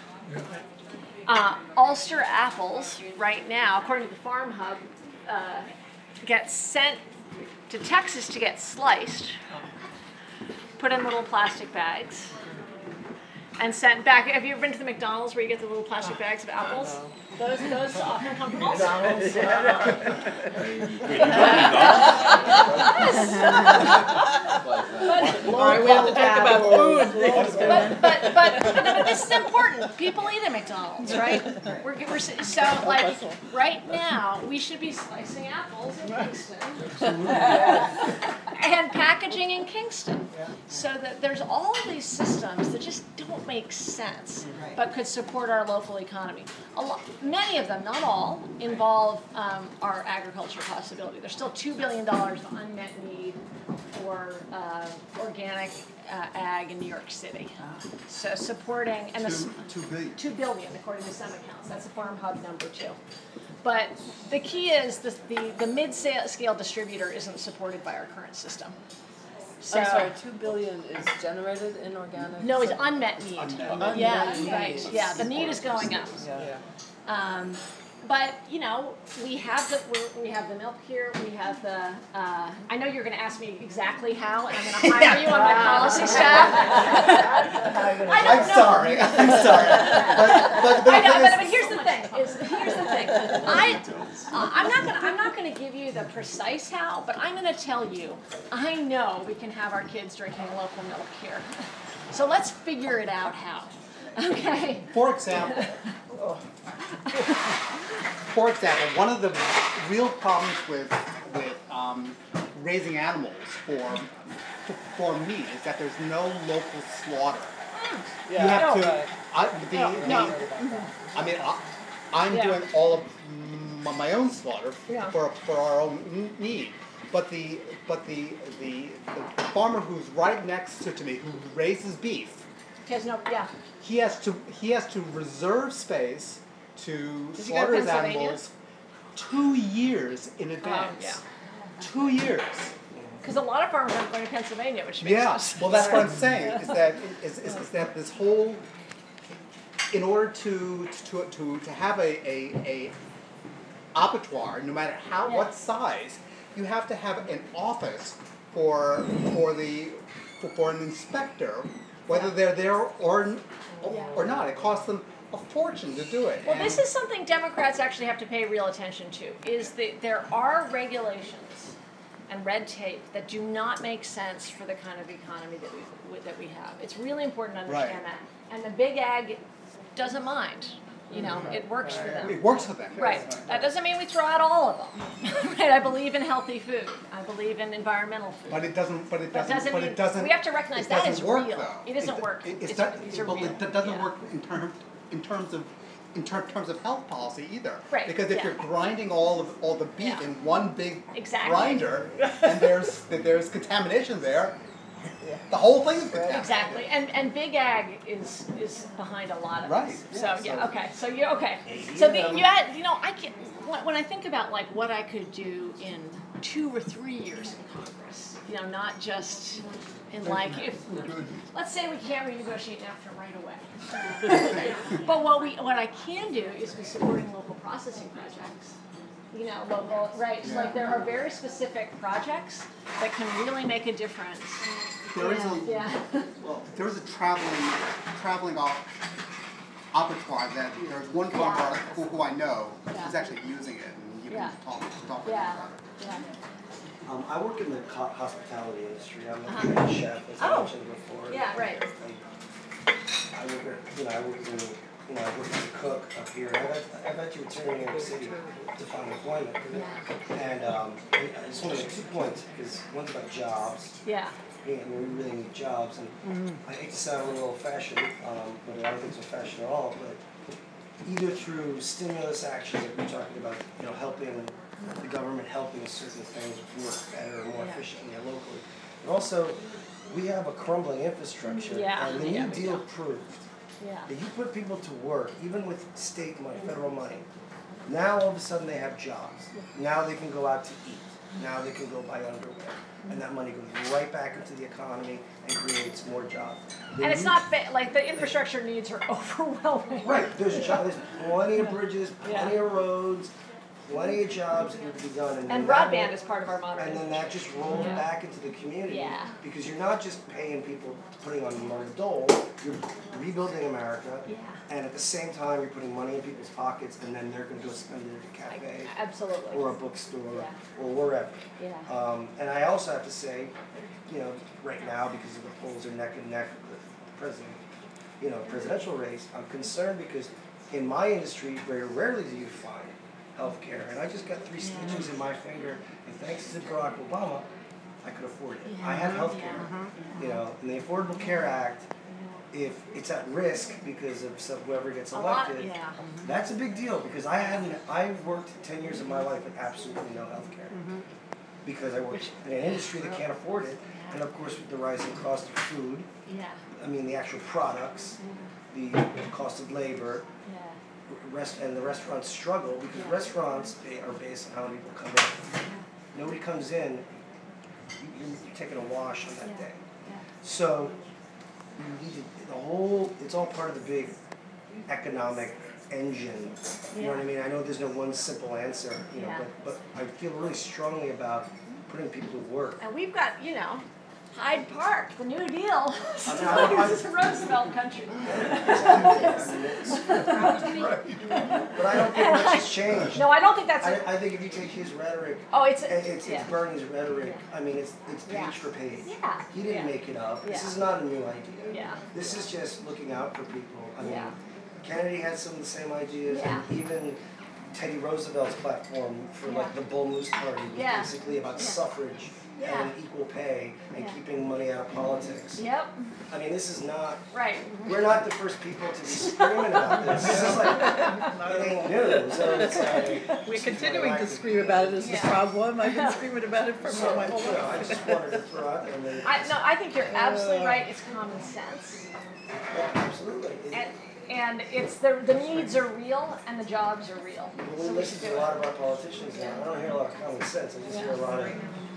Speaker 2: Uh, Ulster apples right now, according to the Farm Hub, uh, get sent to Texas to get sliced, put in little plastic bags, and sent back. Have you ever been to the McDonald's where you get the little plastic bags of apples? Those those often come from Ulster.
Speaker 6: Wait, you bought McDonald's?
Speaker 2: But,
Speaker 8: All right, we have to talk about food.
Speaker 2: But, but, but, no, but this is important. People eat at McDonald's, right? We're, we're, so, like, right now, we should be slicing apples in Kingston and packaging in Kingston. So that there's all of these systems that just don't make sense, but could support our local economy. A lot, many of them, not all, involve um, our agriculture possibility. There's still two billion dollars of unmet need for uh, organic uh, ag in New York City. So supporting, and the,
Speaker 7: Two, two billion.
Speaker 2: two billion according to some accounts. That's a Farm Hub number too. But the key is the, the, the mid-scale distributor isn't supported by our current system. So,
Speaker 5: I'm sorry, two billion is generated in organic?
Speaker 2: no, it's unmet need.
Speaker 7: Unmet.
Speaker 2: Yeah,
Speaker 5: Unmet
Speaker 2: right.
Speaker 5: need.
Speaker 2: Yeah, the need is going up.
Speaker 5: Yeah.
Speaker 2: Um, but you know, we have the we're, we have the milk here. We have the. Uh, I know you're going to ask me exactly how, and I'm going to hire you on my policy staff. I don't
Speaker 7: I'm
Speaker 2: know.
Speaker 7: sorry, I'm sorry. But, but, but
Speaker 2: I know,
Speaker 7: the
Speaker 2: but,
Speaker 7: thing
Speaker 2: but here's the thing. Is here's the thing. I uh, I'm not gonna I'm not gonna give you the precise how, but I'm gonna tell you. I know we can have our kids drinking local milk here. So let's figure it out how. Okay.
Speaker 7: For example, for example, one of the real problems with with um, raising animals for for meat is that there's no local slaughter.
Speaker 5: Yeah.
Speaker 7: You have
Speaker 5: No,
Speaker 7: to.
Speaker 5: right.
Speaker 7: I, the,
Speaker 2: No,
Speaker 7: the,
Speaker 2: no.
Speaker 7: I mean, I, I'm
Speaker 2: Yeah.
Speaker 7: doing all of m- my own slaughter
Speaker 2: Yeah.
Speaker 7: for for our own n- need. But the but the, the the farmer who's right next to, to me who raises beef,
Speaker 2: Because no, yeah.
Speaker 7: he has to he has to reserve space to
Speaker 2: Does he go to
Speaker 7: slaughter his
Speaker 2: Pennsylvania?
Speaker 7: animals two years in advance.
Speaker 2: yeah.
Speaker 7: Two years.
Speaker 2: Because a lot of farmers aren't going to Pennsylvania, which makes
Speaker 7: Yeah.
Speaker 2: sense.
Speaker 7: Well, that's what I'm saying. Is that is, is, is that this whole in order to to to, to have a, a, a abattoir, no matter how
Speaker 2: Yeah.
Speaker 7: what size, you have to have an office for for the for, for an inspector, whether they're there or
Speaker 2: Yeah.
Speaker 7: or not. It costs them a fortune to do it.
Speaker 2: Well,
Speaker 7: And-
Speaker 2: this is something Democrats actually have to pay real attention to, is that there are regulations and red tape that do not make sense for the kind of economy that we, that we have. It's really important to understand
Speaker 7: Right.
Speaker 2: that. And the big ag doesn't mind, you know, it works for them.
Speaker 7: it works for them.
Speaker 2: Right. That doesn't mean we throw out all of them. Right. I believe in healthy food. I believe in environmental food.
Speaker 7: But it doesn't. But it
Speaker 2: That
Speaker 7: doesn't.
Speaker 2: doesn't
Speaker 7: but
Speaker 2: mean-
Speaker 7: it doesn't.
Speaker 2: we have to recognize
Speaker 7: it
Speaker 2: that
Speaker 7: doesn't
Speaker 2: is
Speaker 7: work,
Speaker 2: real.
Speaker 7: Though.
Speaker 2: It doesn't work.
Speaker 7: It, it's
Speaker 2: It's-
Speaker 7: not,
Speaker 2: these are
Speaker 7: well,
Speaker 2: real.
Speaker 7: it doesn't
Speaker 2: Yeah.
Speaker 7: work in terms in terms of in ter- terms of health policy either.
Speaker 2: Right,
Speaker 7: Because if
Speaker 2: yeah.
Speaker 7: you're grinding all of all the beef
Speaker 2: Yeah.
Speaker 7: in one big
Speaker 2: Exactly.
Speaker 7: grinder, and there's that there's contamination there, the whole thing is contaminated.
Speaker 2: Exactly, and and big ag is is behind a lot of
Speaker 7: Right,
Speaker 2: this.
Speaker 7: yeah,
Speaker 2: So yeah,
Speaker 7: so-
Speaker 2: okay. So you okay. So the, you had you know I can when when I think about like what I could do in two or three years in Congress, you know, not just in like if let's say we can't renegotiate NAFTA right away. But what we what I can do is be supporting local processing projects. You know, local right. So like there are very specific projects that can really make a difference.
Speaker 7: There is a
Speaker 2: Yeah.
Speaker 7: well, there is a traveling traveling off abattoir that there's one farmer who, who I know who's
Speaker 2: Yeah.
Speaker 7: actually using it, and you
Speaker 2: Yeah.
Speaker 7: can talk talk with him
Speaker 2: Yeah.
Speaker 7: about it.
Speaker 2: Yeah.
Speaker 4: Um, I work in the co- hospitality industry. I'm a
Speaker 2: Uh-huh.
Speaker 4: trained chef, as I
Speaker 2: Oh.
Speaker 4: mentioned before.
Speaker 2: Yeah, right.
Speaker 4: I work, at, you know, I work in, you know, I work as a cook up here. I've had, I've had to return to New York City to find employment. And um, I I just want to make two points because one's about jobs.
Speaker 2: Yeah.
Speaker 4: Yeah, I mean, we really need jobs, and I hate to sound a little old-fashioned, um, but I don't think it's old-fashioned at all. But either through stimulus actions, like we're talking about, you know, helping the government helping certain things work better, more
Speaker 2: Yeah.
Speaker 4: efficiently, and locally, but also we have a crumbling infrastructure,
Speaker 2: Yeah,
Speaker 4: and the
Speaker 2: yeah,
Speaker 4: New
Speaker 2: we
Speaker 4: Deal
Speaker 2: do.
Speaker 4: proved
Speaker 2: Yeah.
Speaker 4: that you put people to work, even with state money, federal money. Now all of a sudden they have jobs. Now they can go out to eat. Now they can go buy underwear. And that money goes right back into the economy and creates more jobs. The
Speaker 2: And it's
Speaker 4: New-
Speaker 2: not fa- like the infrastructure needs are overwhelming.
Speaker 4: Right, there's, jo- there's plenty of bridges, plenty
Speaker 2: Yeah.
Speaker 4: of roads, plenty of jobs that need to be done. And,
Speaker 2: And
Speaker 4: then that
Speaker 2: broadband
Speaker 4: will-
Speaker 2: is part of our modern.
Speaker 4: And then that just rolls
Speaker 2: Yeah.
Speaker 4: back into the community.
Speaker 2: Yeah.
Speaker 4: Because you're not just paying people, putting on money on the dole, you're rebuilding America.
Speaker 2: Yeah.
Speaker 4: And at the same time, you're putting money in people's pockets, and then they're gonna go spend it at a cafe.
Speaker 2: Absolutely.
Speaker 4: Or a bookstore,
Speaker 2: Yeah.
Speaker 4: or wherever.
Speaker 2: Yeah.
Speaker 4: Um, and I also have to say, you know, right now, because of the polls are neck and neck with the president, you know, presidential race, I'm concerned because in my industry, very rarely do you find healthcare. And I just got three stitches in my finger, and thanks to Barack Obama, I could afford it. I have healthcare, you know, and the Affordable Care Act, if it's at risk because of some, whoever gets
Speaker 2: A lot,
Speaker 4: elected,
Speaker 2: yeah.
Speaker 4: that's a big deal because I hadn't, I worked ten years of my life with absolutely no healthcare. Because I worked in an industry that can't afford it, and of course with the rising cost of food,
Speaker 2: Yeah.
Speaker 4: I mean the actual products, the cost of labor,
Speaker 2: Yeah.
Speaker 4: rest, and the restaurants struggle because restaurants ba- are based on how many people come in. Nobody comes in, you, you're, you're taking a wash on that
Speaker 2: Yeah.
Speaker 4: day.
Speaker 2: Yeah.
Speaker 4: So you need to, the whole, it's all part of the big economic engine. You know what I mean? I know there's no one simple answer, you know,
Speaker 2: Yeah.
Speaker 4: but, but I feel really strongly about putting people to work.
Speaker 2: And we've got, you know, Hyde Park, the New Deal.
Speaker 4: I-
Speaker 2: It's Roosevelt country.
Speaker 4: But I don't think much has changed.
Speaker 2: No, I don't think that's
Speaker 4: I,
Speaker 2: it.
Speaker 4: I think if you take his rhetoric,
Speaker 2: Oh, it's
Speaker 4: and
Speaker 2: a,
Speaker 4: it's,
Speaker 2: yeah.
Speaker 4: it's Bernie's rhetoric, I mean, it's, it's page
Speaker 2: Yeah.
Speaker 4: for page.
Speaker 2: Yeah.
Speaker 4: He didn't
Speaker 2: Yeah.
Speaker 4: make it up. This
Speaker 2: Yeah.
Speaker 4: is not a new idea.
Speaker 2: Yeah.
Speaker 4: This is just looking out for people. I mean,
Speaker 2: Yeah.
Speaker 4: Kennedy had some of the same ideas,
Speaker 2: Yeah.
Speaker 4: and even Teddy Roosevelt's platform for
Speaker 2: Yeah.
Speaker 4: like the Bull Moose Party was
Speaker 2: Yeah.
Speaker 4: basically about
Speaker 2: Yeah.
Speaker 4: suffrage
Speaker 2: Yeah.
Speaker 4: and equal pay and
Speaker 2: Yeah.
Speaker 4: keeping money out of politics.
Speaker 2: Yep,
Speaker 4: I mean, this is not,
Speaker 2: right.
Speaker 4: we're not the first people to be screaming about this. This is like, it ain't new, so it's like.
Speaker 8: We're continuing to scream about it as the
Speaker 2: Yeah.
Speaker 8: problem. I've been screaming about it for
Speaker 4: So,
Speaker 8: my whole
Speaker 4: you know, I
Speaker 8: life.
Speaker 4: just wanted to throw out there, I mean,
Speaker 2: I, no, I think you're absolutely right, it's common sense.
Speaker 4: yeah, absolutely. It-
Speaker 2: And, and it's, the, the needs are real and the jobs are real.
Speaker 4: When
Speaker 2: So
Speaker 4: we
Speaker 2: we
Speaker 4: listen
Speaker 2: should
Speaker 4: to
Speaker 2: do
Speaker 4: a lot
Speaker 2: it.
Speaker 4: of our politicians now, I don't hear a lot of common sense, I just hear a lot of,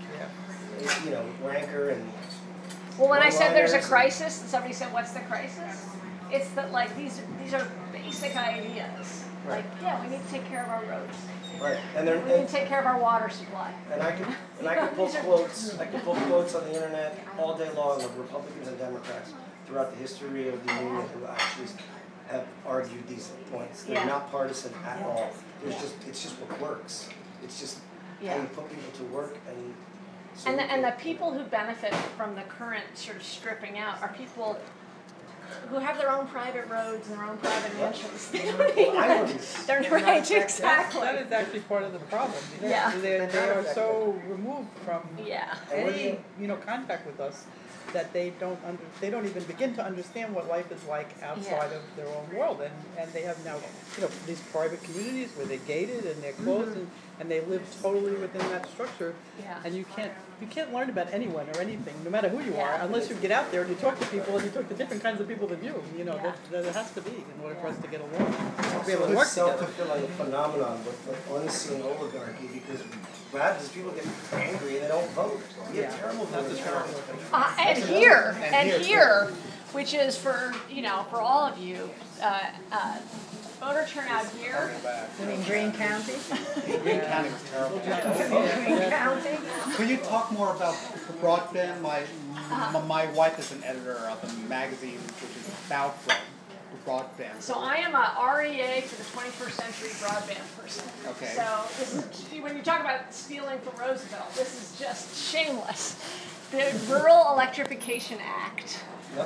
Speaker 4: you know, rancor and.
Speaker 2: Well, when I said there's a
Speaker 4: one-liners and-
Speaker 2: crisis, and somebody said, what's the crisis? It's that like, these, these are basic ideas. Like, yeah, we need to take care of our roads.
Speaker 4: Right, and they're,
Speaker 2: We need to
Speaker 4: and,
Speaker 2: take care of our water supply.
Speaker 4: and I can, and I can pull
Speaker 2: These are-
Speaker 4: quotes, I can pull quotes on the internet all day long of Republicans and Democrats throughout the history of the union who actually have argued these points. They're
Speaker 2: Yeah.
Speaker 4: not partisan at all. There's just, it's just what works. It's just how
Speaker 2: Yeah.
Speaker 4: you put people to work and. so
Speaker 2: And the,
Speaker 4: we
Speaker 2: and the
Speaker 4: can-
Speaker 2: people who benefit from the current sort of stripping out are people who have their own private roads and their own private mansions. They don't need that.
Speaker 4: Islands.
Speaker 2: They're
Speaker 8: Not
Speaker 2: right,
Speaker 8: affected.
Speaker 2: exactly.
Speaker 8: That is actually part of the problem.
Speaker 2: Yeah.
Speaker 8: They, they are so removed from
Speaker 2: Yeah.
Speaker 4: And what do
Speaker 8: any,
Speaker 4: you-
Speaker 8: you know, contact with us that they don't under, they don't even begin to understand what life is like outside
Speaker 2: Yeah.
Speaker 8: of their own world. And, and they have now, you know, these private communities where they're gated and they're closed and, and they live totally within that structure.
Speaker 2: Yeah.
Speaker 8: And you can't, you can't learn about anyone or anything, no matter who you are,
Speaker 2: Yeah.
Speaker 8: unless you get out there and you talk to people and you talk to different kinds of people than you. You know,
Speaker 2: Yeah.
Speaker 8: that, that has to be in order for
Speaker 2: Yeah.
Speaker 8: us to get along, to be
Speaker 4: So
Speaker 8: able to
Speaker 4: it's
Speaker 8: work together.
Speaker 4: self-fulfilling phenomenon with the unseen oligarchy because what happens is people get angry and they don't vote. We have
Speaker 8: Yeah.
Speaker 4: terrible
Speaker 8: That's
Speaker 4: voting
Speaker 8: a
Speaker 4: turnout.
Speaker 8: terrible
Speaker 2: Uh, and
Speaker 4: That's
Speaker 2: here,
Speaker 4: another-
Speaker 2: and
Speaker 4: and
Speaker 2: here, which is for, you know, for all of you, uh, uh, voter turnout here.
Speaker 9: You mean Green County?
Speaker 7: Green County was terrible.
Speaker 2: Green County.
Speaker 7: Could you talk more about broadband? My, my, my wife is an editor of a magazine which is about broadband.
Speaker 2: So I am a R E A for the twenty-first century broadband person.
Speaker 7: Okay.
Speaker 2: So this is, when you talk about stealing from Roosevelt, this is just shameless. The Rural Electrification Act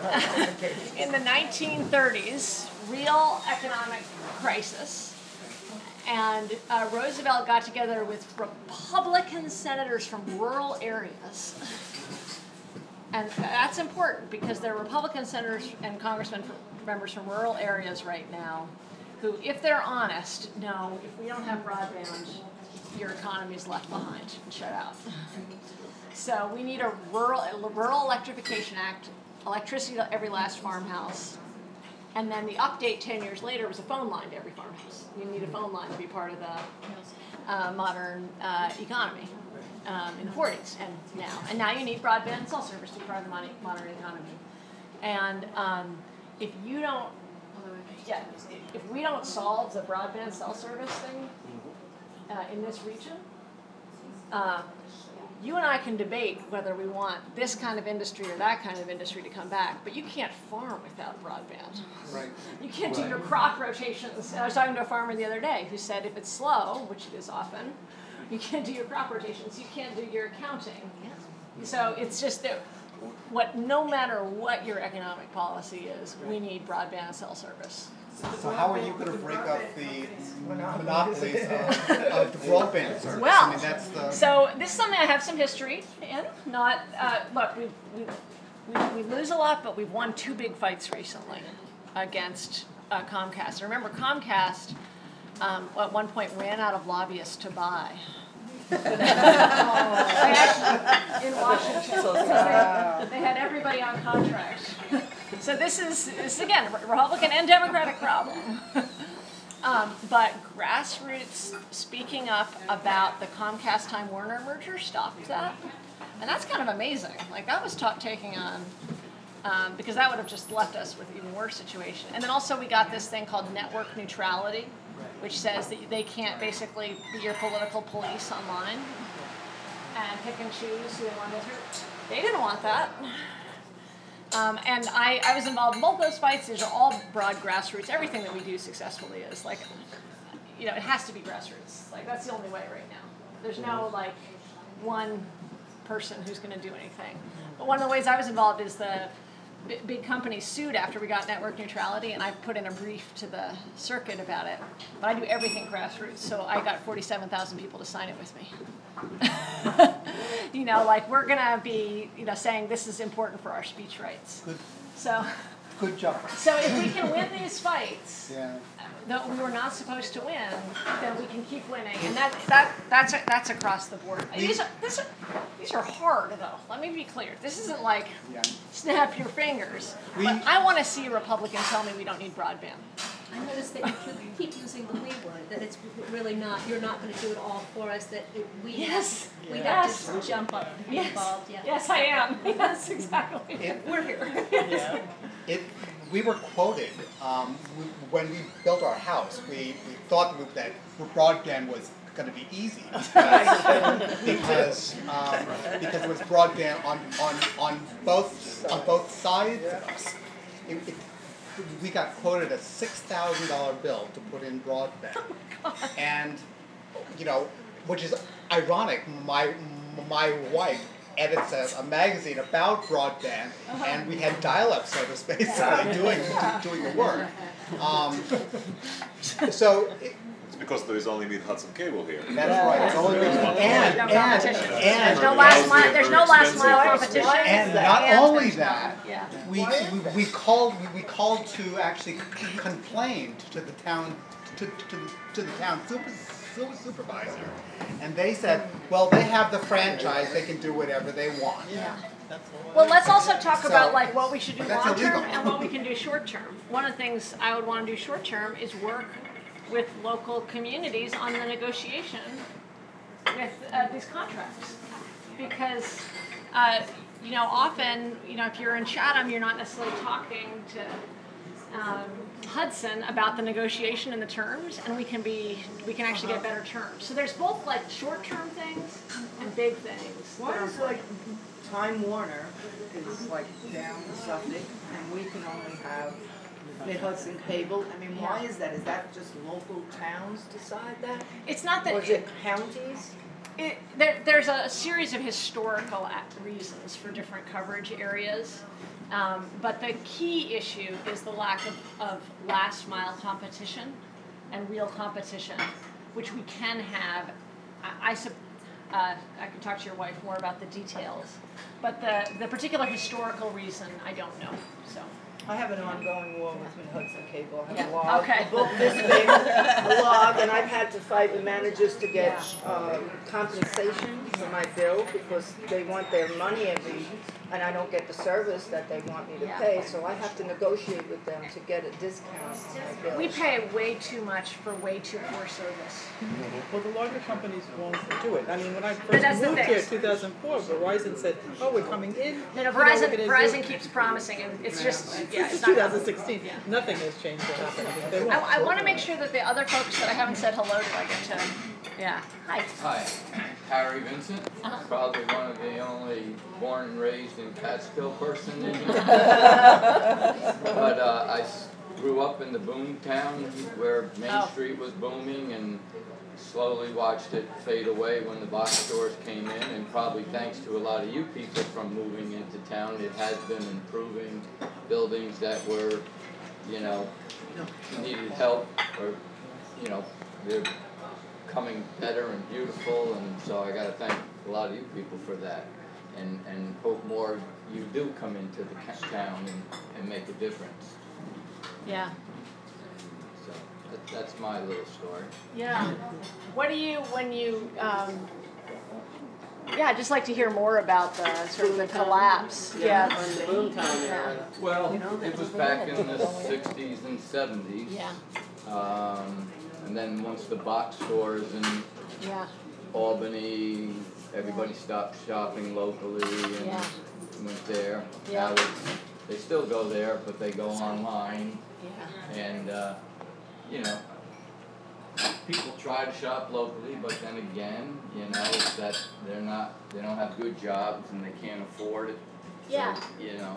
Speaker 2: in the nineteen thirties, real economic crisis. And uh, Roosevelt got together with Republican senators from rural areas. And that's important because there are Republican senators and congressmen, from, members from rural areas right now who, if they're honest, know if we don't have broadband, your economy is left behind and shut out. So we need a rural, a rural electrification act, electricity to every last farmhouse. And then the update ten years later was a phone line to every farmhouse. You need a phone line to be part of the uh, modern uh, economy. Um, in the forties and now. And now you need broadband and cell service to be part of the modern, modern economy. And um, if you don't, yeah, if we don't solve the broadband cell service thing, uh, uh, in this region, uh, you and I can debate whether we want this kind of industry or that kind of industry to come back, but you can't farm without broadband.
Speaker 7: Right.
Speaker 2: You can't do your crop rotations. I was talking to a farmer the other day who said if it's slow, which it is often, you can't do your crop rotations, you can't do your accounting. So it's just that what, no matter what your economic policy is, we need broadband cell service.
Speaker 7: So how are you going to break up the monopolies of, of the broadband service?
Speaker 2: Well,
Speaker 7: I mean, that's the...
Speaker 2: so this is something I have some history in. Not uh, look, we we we we lose a lot, but we've won two big fights recently against uh, Comcast. And remember, Comcast um, at one point ran out of lobbyists to buy. They actually, in Washington, because they, they had everybody on contract. So this is, this is again, a Republican and Democratic problem. um, but grassroots speaking up about the Comcast Time Warner merger stopped that. And that's kind of amazing. Like, that was ta- taking on, um, because that would have just left us with an even worse situation. And then also we got this thing called network neutrality, which says that they can't basically be your political police online and pick and choose who they want to go through. They didn't want that. Um, and I, I was involved in both those fights. These are all broad grassroots. Everything that we do successfully is like, you know, it has to be grassroots. Like, that's the only way right now. There's no, like, one person who's going to do anything. But one of the ways I was involved is the b- big companies sued after we got network neutrality, and I put in a brief to the circuit about it. But I do everything grassroots, so I got forty-seven thousand people to sign it with me. You know, like, we're going to be, you know, saying this is important for our speech rights.
Speaker 7: Good.
Speaker 2: So,
Speaker 7: Good job.
Speaker 2: so if we can win these fights
Speaker 7: Yeah.
Speaker 2: that we were not supposed to win, then we can keep winning, and that that that's a, that's across the board. These are these are these are hard though. Let me be clear. This isn't like
Speaker 7: Yeah.
Speaker 2: snap your fingers.
Speaker 7: We-
Speaker 2: but I want to see a Republican tell me we don't need broadband.
Speaker 3: I noticed that you keep keep using the we word, that it's really not, you're not gonna do it all for us, that it- we
Speaker 2: Yes.
Speaker 3: have, we
Speaker 2: Yes.
Speaker 3: have to jump up and be
Speaker 2: Yes.
Speaker 3: involved, yeah.
Speaker 2: Yes, I am. Yes, exactly.
Speaker 7: It-
Speaker 2: We're here.
Speaker 8: Yeah.
Speaker 7: It, we were quoted, um, we, when we built our house, we, we thought that broadband was gonna be easy. Because, because, um, because it was broadband on, on, on both, on both sides of us. It, it, we got quoted a six thousand dollar bill to put in broadband. And, you know, which is ironic, my, my wife edits a, a magazine about broadband, and we had dial-up service basically doing doing the work. Um, so it,
Speaker 6: It's because there is only Mid Hudson Cable here.
Speaker 7: that's right. It's only and and
Speaker 2: No
Speaker 7: and,
Speaker 2: competition.
Speaker 7: and
Speaker 2: There's no last mile. There's no last mile
Speaker 6: Expensive.
Speaker 2: competition.
Speaker 7: and not
Speaker 2: And
Speaker 7: only
Speaker 2: there's no-
Speaker 7: that,
Speaker 2: Yeah.
Speaker 7: we, we we called we, we called to actually c- complain to the town to to, to the town super, super supervisor, and they said, well, they have the franchise, they can do whatever they want.
Speaker 2: Yeah. Well, let's also talk
Speaker 7: So-
Speaker 2: about like what we should do
Speaker 7: but that's
Speaker 2: long term
Speaker 7: illegal.
Speaker 2: and what we can do short term. One of the things I would want to do short term is work with local communities on the negotiation with uh, these contracts, because uh, you know, often, you know, if you're in Chatham, you're not necessarily talking to um, Hudson about the negotiation and the terms, and we can be we can actually get better terms. So there's both like short term things and big things.
Speaker 9: Why is like Time Warner is like down in Suffolk and we can only have Mid Hudson Cable? I mean, why is that? Is that just local towns decide that?
Speaker 2: It's not that
Speaker 9: Or is it counties?
Speaker 2: It, there, there's a series of historical a- reasons for different coverage areas, um, but the key issue is the lack of, of last mile competition and real competition, which we can have. I, I, sup- uh, I can talk to your wife more about the details, but the, the particular historical reason I don't know. So.
Speaker 9: I have an ongoing war with Mid Hudson Cable. I have
Speaker 2: Yeah,
Speaker 9: a log,
Speaker 2: okay.
Speaker 9: a book this big, a log, and I've had to fight with managers to get um, compensation for my bill because they want their money every, and I don't get the service that they want me to
Speaker 2: Yeah.
Speaker 9: pay, so I have to negotiate with them to get a discount on my bill.
Speaker 2: We pay way too much for way too poor service.
Speaker 8: Well, the larger companies won't do it. I mean, when I
Speaker 2: But that's
Speaker 8: first
Speaker 2: the
Speaker 8: moved
Speaker 2: thing.
Speaker 8: here in two thousand four, Verizon said, oh, we're coming in.
Speaker 2: No, no,
Speaker 8: You know,
Speaker 2: Verizon,
Speaker 8: we're gonna do-
Speaker 2: Verizon keeps promising, and it's just, yeah,
Speaker 8: Since
Speaker 2: it's not
Speaker 8: twenty sixteen,
Speaker 2: Yeah.
Speaker 8: nothing has changed. What happened. They won't.
Speaker 2: I, I want to make sure that the other folks that I haven't said hello to, I get to Yeah. Hi.
Speaker 11: Hi, Harry Vincent.
Speaker 2: Uh-huh.
Speaker 11: Probably one of the only born and raised in Catskill person in here. But uh, I s- grew up in the boom town where Main
Speaker 2: Oh.
Speaker 11: Street was booming, and slowly watched it fade away when the box stores came in, and probably thanks to a lot of you people from moving into town, it has been improving buildings that were, you know, needed help, or, you know, they're coming better and beautiful, and so I gotta thank a lot of you people for that, and, and hope more you do come into the ca- town and, and make a difference.
Speaker 2: Yeah.
Speaker 11: So that, that's my little story.
Speaker 2: Yeah. What do you, when you, um, yeah, I'd just like to hear more about the sort of the collapse.
Speaker 5: Yeah,
Speaker 2: Yeah.
Speaker 5: on the Boomtown area.
Speaker 11: Well, it was back in the sixties and seventies.
Speaker 2: Yeah.
Speaker 11: Um, and then once the box stores in
Speaker 2: Yeah.
Speaker 11: Albany, everybody stopped shopping locally and
Speaker 2: Yeah.
Speaker 11: went there.
Speaker 2: Yeah.
Speaker 11: Now it's, they still go there, but they go online,
Speaker 2: Yeah.
Speaker 11: and, uh, you know, people try to shop locally, but then again, you know, it's that they're not, they don't have good jobs and they can't afford it. So,
Speaker 2: Yeah.
Speaker 11: you know,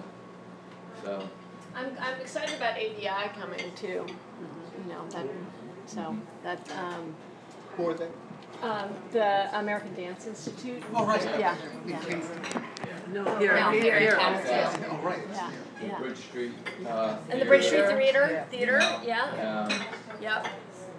Speaker 11: so.
Speaker 2: I'm, I'm excited about A D I coming too, you know, that, so, that, um,
Speaker 7: Who are they?
Speaker 2: um, the American Dance Institute.
Speaker 7: Oh, right.
Speaker 2: Yeah, yeah.
Speaker 5: No, here,
Speaker 2: No,
Speaker 5: here,
Speaker 2: here in
Speaker 5: here.
Speaker 2: Catskill.
Speaker 7: Oh, right.
Speaker 2: Yeah, yeah.
Speaker 11: Bridge Street, uh.
Speaker 2: And the Bridge Street
Speaker 11: theater.
Speaker 2: Theater, theater, yeah,
Speaker 11: Um,
Speaker 2: yep,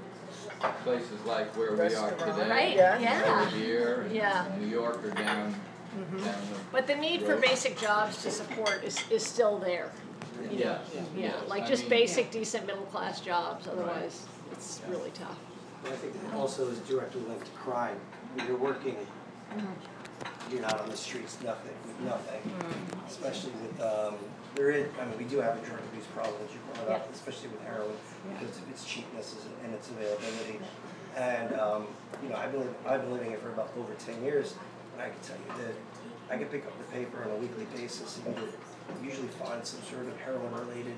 Speaker 11: places like where we are today.
Speaker 2: right,
Speaker 9: Yeah.
Speaker 2: yeah.
Speaker 11: Over here, and
Speaker 2: Yeah.
Speaker 11: New York or down, down the.
Speaker 2: But the need for
Speaker 11: road.
Speaker 2: basic jobs to support is, is still there. You know,
Speaker 11: Yes,
Speaker 2: yeah,
Speaker 11: yes.
Speaker 2: like
Speaker 11: I
Speaker 2: just
Speaker 11: mean-
Speaker 2: basic, decent, middle-class jobs, otherwise it's really tough.
Speaker 4: But I think that also is directly linked to crime. When you're working, you're not on the streets, nothing, with nothing. Especially with, um, there is, I mean, we do have a drug abuse problem, as you brought up,
Speaker 2: Yeah.
Speaker 4: especially with heroin, because of its cheapness and its availability. And, um, you know, I've been, I've been living here for about over ten years, and I can tell you that I can pick up the paper on a weekly basis and you usually find some sort of heroin-related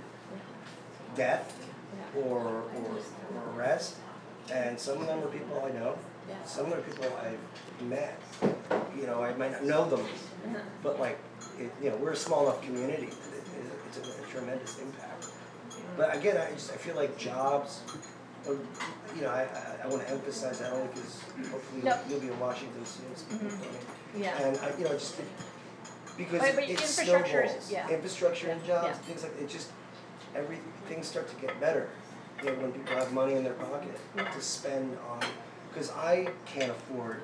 Speaker 4: death or, or, or arrest. And some of them are people I know,
Speaker 2: Yeah.
Speaker 4: some of them are people I've met. You know, I might not know them, but like, it, you know, we're a small enough community that it, it's a, a tremendous impact. But again, I just, I feel like jobs, uh, you know, I, I, I want to emphasize that only because hopefully
Speaker 2: Yep.
Speaker 4: you'll be in Washington soon, speaking for me.
Speaker 2: Yeah.
Speaker 4: And I, you know, just, it, because
Speaker 2: But- but
Speaker 4: it
Speaker 2: infrastructure is-
Speaker 4: snowballs.
Speaker 2: yeah.
Speaker 4: Infrastructure and jobs,
Speaker 2: Yeah.
Speaker 4: things like, it just, every, things start to get better. You know, when people have money in their pocket to spend on, because I can't afford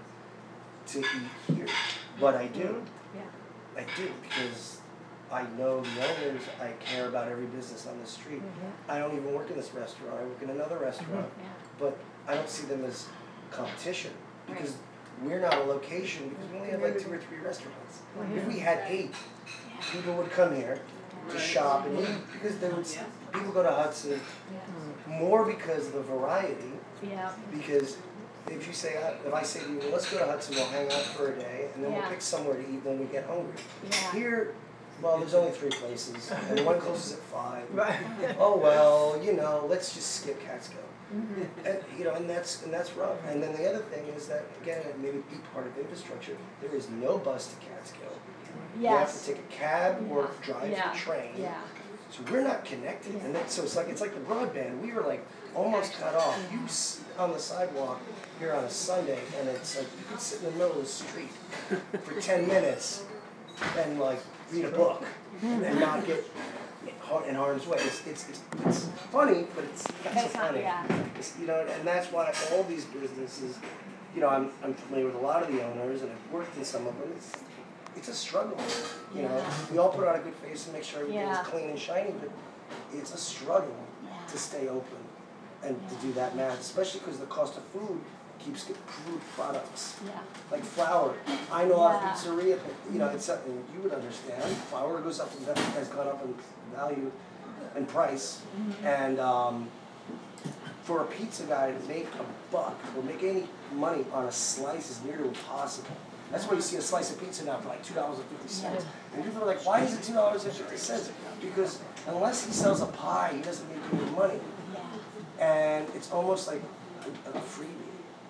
Speaker 4: to eat here, but I do.
Speaker 2: Yeah.
Speaker 4: I do, because I know the owners, I care about every business on the street. I don't even work in this restaurant, I work in another restaurant,
Speaker 2: Yeah.
Speaker 4: but I don't see them as competition, because we're not a location, because we only have like two or three restaurants. If we had eight, people would come here to shop and eat, because they would, people go to Hudson more because of the variety,
Speaker 2: Yeah.
Speaker 4: because if you say, uh, if I say to you, well, let's go to Hudson, we'll hang out for a day, and then we'll
Speaker 2: Yeah.
Speaker 4: pick somewhere to eat when we get hungry.
Speaker 2: Yeah.
Speaker 4: Here, well, there's only three places, and one closes at five. Oh, well, you know, let's just skip Catskill. And, you know, and that's, and that's rough. And then the other thing is that, again, it may be part of infrastructure, there is no bus to Catskill. You have
Speaker 2: Yes.
Speaker 4: to take a cab or drive
Speaker 2: Yeah.
Speaker 4: the train.
Speaker 2: Yeah.
Speaker 4: So we're not connected, and then, so it's like, it's like the broadband, we were like almost cut off. You s on the sidewalk here on a Sunday, and it's like, you could sit in the middle of the street for ten minutes and like read a book and not get har- in harm's way. It's, it's, it's, it's funny, but it's not so
Speaker 2: It's not,
Speaker 4: funny.
Speaker 2: yeah.
Speaker 4: It's, you know, and that's why all these businesses, you know, I'm, I'm familiar with a lot of the owners, and I've worked in some of them. It's, it's a struggle, you know. We all put on a good face and make sure everything
Speaker 2: Yeah.
Speaker 4: is clean and shiny, but it's a struggle to stay open and to do that math, especially because the cost of food keeps getting food products.
Speaker 2: Yeah.
Speaker 4: Like flour. I know our
Speaker 2: Yeah.
Speaker 4: pizzeria, you know, it's something you would understand. Flour goes up in value, has gone up in value and price. And um, for a pizza guy to make a buck or make any money on a slice is nearly impossible. That's why you see a slice of pizza now for like two dollars and fifty cents. And people are like, why is it two dollars and fifty cents? Because unless he sells a pie, he doesn't make any money. And it's almost like a, a freebie.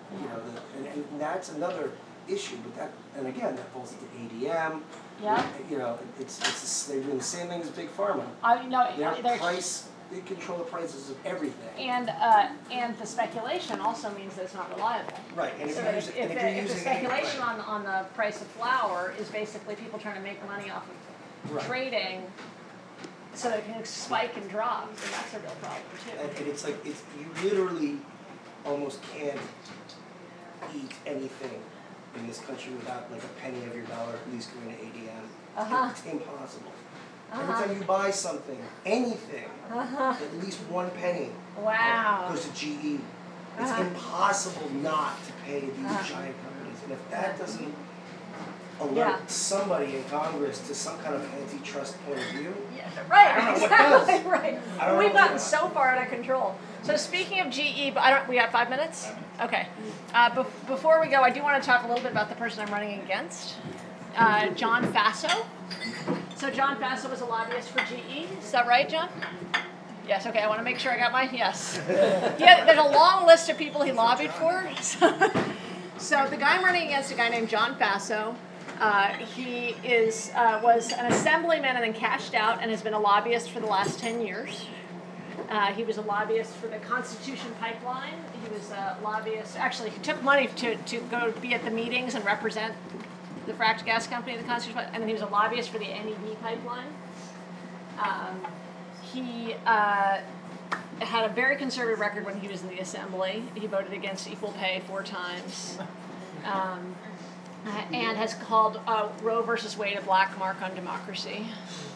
Speaker 4: You know, the, and, and that's another issue, but that, and again, that falls into A D M.
Speaker 2: Yeah.
Speaker 4: You know, it's, it's, they're doing the same thing as Big Pharma.
Speaker 2: I know,
Speaker 4: You know,
Speaker 2: there's-
Speaker 4: price, they control the prices of everything.
Speaker 2: And, uh, and the speculation also means that it's not reliable.
Speaker 4: Right, and if
Speaker 2: So
Speaker 4: you're
Speaker 2: if,
Speaker 4: using,
Speaker 2: if
Speaker 4: and if
Speaker 2: the,
Speaker 4: you're
Speaker 2: if the
Speaker 4: using.
Speaker 2: speculation
Speaker 4: right.
Speaker 2: on, on the price of flour is basically people trying to make money off of
Speaker 4: Right.
Speaker 2: trading, so it can spike and drop, then that's a real problem too.
Speaker 4: And, and it's like, it's, you literally almost can't eat anything in this country without like a penny of your dollar at least going to A D M.
Speaker 2: Uh-huh.
Speaker 4: It's impossible.
Speaker 2: Uh-huh.
Speaker 4: Every time you buy something, anything,
Speaker 2: Uh-huh.
Speaker 4: at least one penny
Speaker 2: Wow.
Speaker 4: goes to G E. It's
Speaker 2: Uh-huh.
Speaker 4: impossible not to pay these
Speaker 2: Uh-huh.
Speaker 4: giant companies. And if that doesn't alert
Speaker 2: Yeah.
Speaker 4: somebody in Congress to some kind of antitrust point of view,
Speaker 2: Yeah,
Speaker 4: I
Speaker 2: right,
Speaker 4: don't know what
Speaker 2: exactly,
Speaker 4: does.
Speaker 2: right.
Speaker 4: I don't
Speaker 2: We've
Speaker 4: know
Speaker 2: gotten
Speaker 4: what-
Speaker 2: so far out of control. So speaking of G E, but I don't, we got five minutes? Okay. Uh, bef- before we go, I do want to talk a little bit about the person I'm running against, uh, John Faso. So John Faso was a lobbyist for G E, is that right, John? Yes, okay, I want to make sure I got my, yes. Yeah, there's a long list of people he lobbied for. So, so the guy I'm running against is a guy named John Faso. Uh, he is uh, was an assemblyman and then cashed out and has been a lobbyist for the last ten years. Uh, he was a lobbyist for the Constitution Pipeline. He was a lobbyist, actually he took money to, to go be at the meetings and represent the fracked gas company, the Constitution Pipeline, and then he was a lobbyist for the N E B pipeline. Um, he uh, had a very conservative record when he was in the assembly. He voted against equal pay four times. Um, and has called uh, Roe versus Wade a black mark on democracy.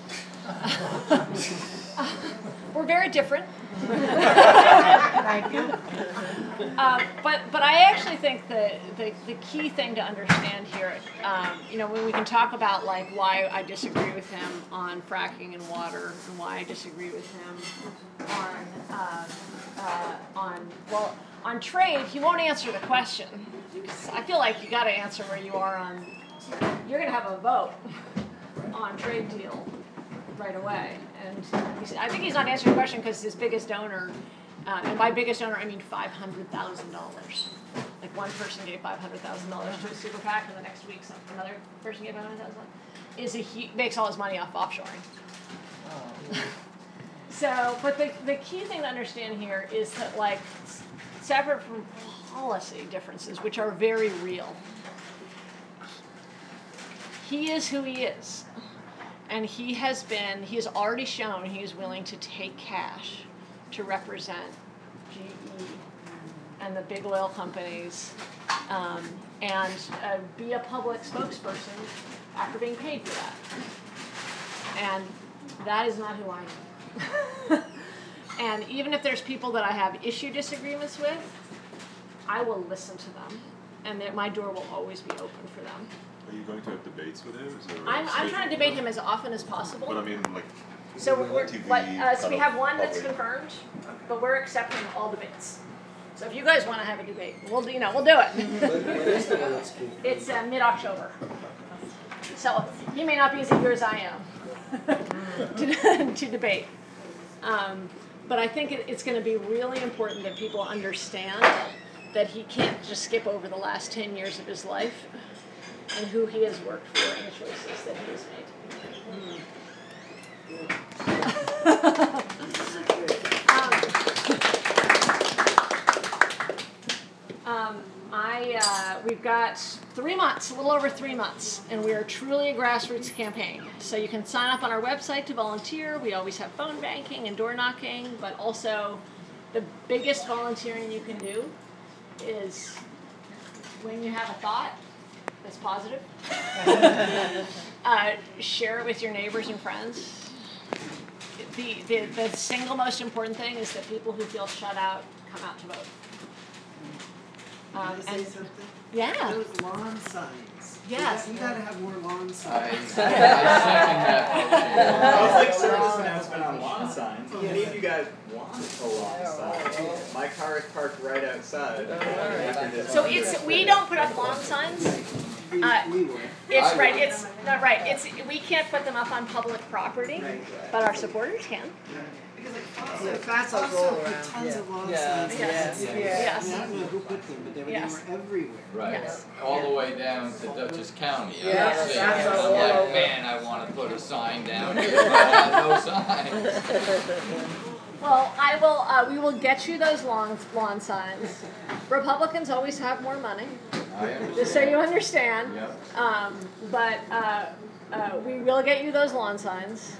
Speaker 2: We're very different.
Speaker 9: Thank you.
Speaker 2: Uh, but but I actually think the, the, the key thing to understand here, um, you know, when we can talk about like why I disagree with him on fracking and water, and why I disagree with him on uh, uh, on well on trade, he won't answer the question. I feel like you got to answer where you are on. You're going to have a vote on trade deal right away, and he's, I think he's not answering the question because his biggest donor, uh, and by biggest donor I mean five hundred thousand dollars. Like one person gave five hundred thousand dollars to a super PAC, and the next week some, another person gave five hundred thousand dollars. Is a he makes all his money off offshoring. So, but the the key thing to understand here is that like separate from policy differences, which are very real. He is who he is. And he has been, he has already shown he is willing to take cash to represent G E and the big oil companies um, and uh, be a public spokesperson after being paid for that. And that is not who I am. And even if there's people that I have issue disagreements with, I will listen to them, and that my door will always be open for them.
Speaker 6: Are you going to have debates with him? Is there
Speaker 2: I'm, I'm
Speaker 6: schedule
Speaker 2: trying to
Speaker 6: for
Speaker 2: debate
Speaker 6: that?
Speaker 2: him as often as possible.
Speaker 6: But I mean, like,
Speaker 2: So we're, we're
Speaker 6: T V
Speaker 2: like, uh, so we
Speaker 6: kind
Speaker 2: have
Speaker 6: of
Speaker 2: one that's
Speaker 6: public.
Speaker 2: confirmed, but we're accepting all debates. So if you guys want to have a debate, we'll do, you know, we'll do it.
Speaker 4: when is the one that's cool?
Speaker 2: It's uh, mid-October. So he may not be as eager as I am to, to debate. Um, but I think it, it's going to be really important that people understand that he can't just skip over the last ten years of his life and who he has worked for and the choices that he has made. um, um, I, uh, we've got three months, a little over three months, and we are truly a grassroots campaign. So you can sign up on our website to volunteer. We always have phone banking and door knocking, but also the biggest volunteering you can do is when you have a thought that's positive, uh, share it with your neighbors and friends. The, the, the single most important thing is that people who feel shut out come out to vote. Um,
Speaker 10: Can I say
Speaker 2: and
Speaker 10: something?
Speaker 2: yeah.
Speaker 10: Those lawn signs.
Speaker 2: Yes.
Speaker 10: You gotta have more lawn
Speaker 11: I, I
Speaker 10: signs.
Speaker 11: second that motion.
Speaker 12: I was like service announcement on lawn signs. Any of you guys want a lawn sign? My car is parked right outside.
Speaker 2: So it's we don't put up lawn signs. Uh,
Speaker 10: We would.
Speaker 2: it's right. It's not right. It's we can't put them up on public property, but our supporters can.
Speaker 9: Yeah, fast all
Speaker 10: Also,
Speaker 9: around.
Speaker 10: tons of lawn
Speaker 5: Yeah.
Speaker 10: signs.
Speaker 2: Yes.
Speaker 10: Yeah.
Speaker 2: Yes.
Speaker 10: I mean, I don't know who put them, but they were,
Speaker 2: Yes.
Speaker 10: they were everywhere.
Speaker 11: Right,
Speaker 2: Yes.
Speaker 11: all the way down to Dutchess County. I
Speaker 9: Yeah,
Speaker 11: was seeing
Speaker 9: that's
Speaker 11: it,
Speaker 9: all
Speaker 11: I'm like,
Speaker 9: over.
Speaker 11: man, I wanna put a sign down here, but I have no sign.
Speaker 2: Well, I will, uh, we will get you those lawn, lawn signs. Republicans always have more money,
Speaker 11: I understand.
Speaker 2: just so you understand.
Speaker 11: Yep.
Speaker 2: Um, but, uh, uh, we will get you those lawn signs.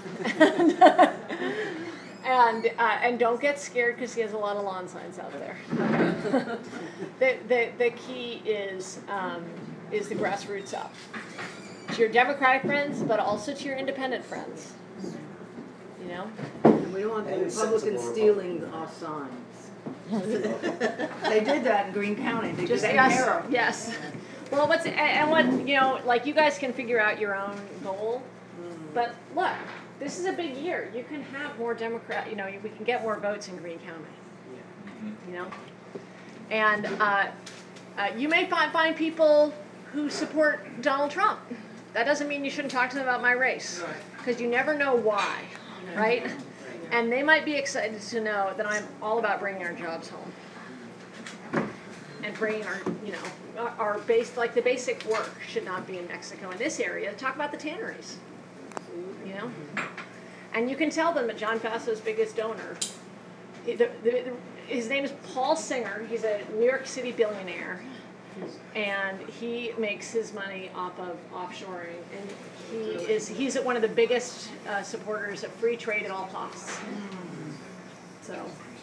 Speaker 2: And, uh, and don't get scared because he has a lot of lawn signs out there. the, the, the key is, um, is the grassroots up. To your Democratic friends, but also to your independent friends. You know?
Speaker 9: And we don't want the
Speaker 4: And
Speaker 9: Republicans
Speaker 4: sensible
Speaker 9: stealing our signs. They did that in Greene County, they
Speaker 2: Just
Speaker 9: did
Speaker 2: yes,
Speaker 9: Arrow.
Speaker 2: yes. Well, what's and, and what you know, like you guys can figure out your own goal, but look, this is a big year. You can have more Democrat. You know, we can get more votes in Greene County. You know, and uh, uh, you may find find people who support Donald Trump. That doesn't mean you shouldn't talk to them about my race, because you never know why, right? And they might be excited to know that I'm all about bringing our jobs home. And bringing our, you know, our, our base, like the basic work should not be in Mexico. In this area, talk about the tanneries, you know? And you can tell them that John Fasso's biggest donor, the, the, the, his name is Paul Singer. He's a New York City billionaire. And he makes his money off of offshoring. And he is, he's one of the biggest uh, supporters of free trade at all costs. So,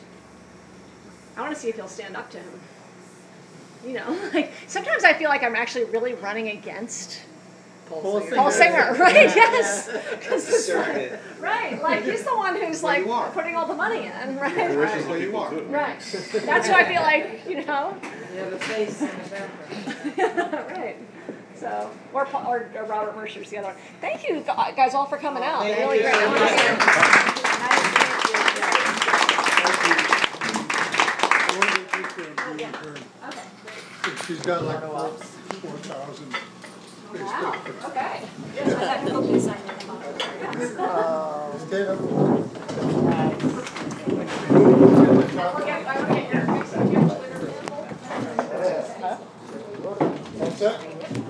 Speaker 2: I want to see if he'll stand up to him. You know, like sometimes I feel like I'm actually really running against
Speaker 5: Paul Singer.
Speaker 2: Paul Singer, right? Yes.
Speaker 4: Surrogate.
Speaker 2: Right, like he's the one who's like
Speaker 7: you are.
Speaker 2: putting all the money in, right?
Speaker 7: That's where you are.
Speaker 2: Right. That's why I feel like, you know.
Speaker 9: You have a face and a background.
Speaker 2: Right. So, or, Paul- or or Robert Mercer's the other one. Thank you gu- guys all for coming out.
Speaker 9: Thank
Speaker 2: Really
Speaker 9: you.
Speaker 2: great. I wanna hear-
Speaker 1: She's got like four, four thousand
Speaker 2: Wow,
Speaker 1: Facebook.
Speaker 2: okay.
Speaker 1: Stand up.
Speaker 2: Don't forget, I wanna get your next Twitter handle.
Speaker 1: That's it?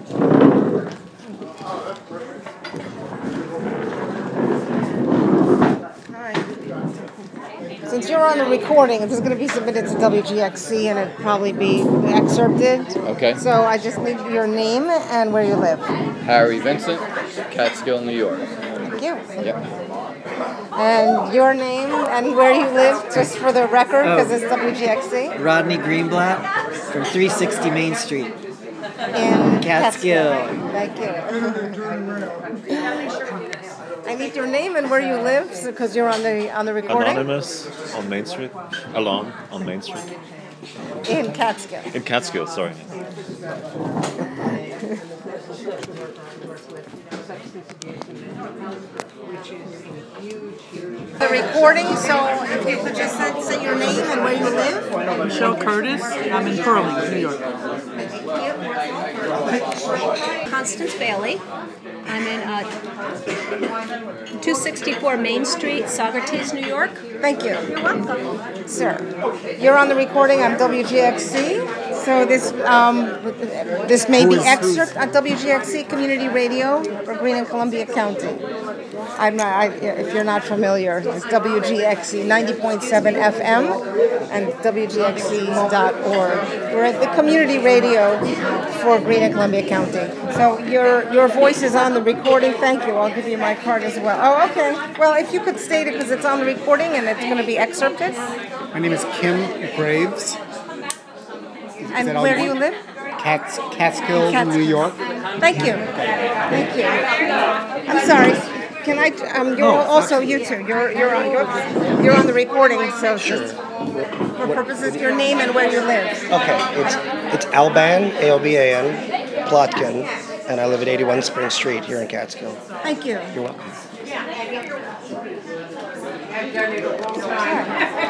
Speaker 1: Oh, that's perfect.
Speaker 13: Since you're on the recording, this is going to be submitted to W G X C and it'll probably be excerpted.
Speaker 11: Okay.
Speaker 13: So I just need your name and where you live.
Speaker 11: Harry Vincent, Catskill, New York.
Speaker 13: Thank you.
Speaker 11: Yep.
Speaker 13: And your name and where you live, just for the record, because it's W G X C.
Speaker 10: Rodney Greenblatt from three sixty Main Street.
Speaker 13: In
Speaker 10: Catskill.
Speaker 13: Thank you. I need your name and where you live, because you're on the on the recording.
Speaker 6: Anonymous on Main Street. Alone on Main Street.
Speaker 13: In Catskill.
Speaker 6: In Catskill, sorry.
Speaker 13: The recording, so if you could just say, say your name and where you live.
Speaker 8: Michelle Curtis. I'm in Pearlie, New York.
Speaker 3: Constance Bailey. I'm in uh, two sixty-four Main Street, Saugerties, New York.
Speaker 13: Thank you.
Speaker 3: You're welcome.
Speaker 13: Sir, you're on the recording on W G X C. So this um, this may be excerpt on W G X C Community Radio for Greene and Columbia County. I'm not, I, if you're not familiar, it's W G X C ninety point seven F M and W G X C dot org. We're at the community radio for Greene and Columbia County. So your your voice is on the recording. Thank you. I'll give you my card as well. Oh, okay. Well, if you could state it because it's on the recording and it's going to be excerpted.
Speaker 7: My name is Kim Graves.
Speaker 13: And
Speaker 7: that all
Speaker 13: where do
Speaker 7: you
Speaker 13: you
Speaker 7: want?
Speaker 13: live?
Speaker 7: Cats, Catskills,
Speaker 13: Catskills.
Speaker 7: New York.
Speaker 13: Thank you. Thank you. I'm sorry. Can I? Um, you're
Speaker 7: Oh,
Speaker 13: also you too. You're you're on you're, you're on the recording. So just for purposes, your name and where you live.
Speaker 4: Okay, it's it's Alban, A L B A N, Plotkin, and I live at eighty-one Spring Street here in Catskill.
Speaker 13: Thank you.
Speaker 4: You're welcome.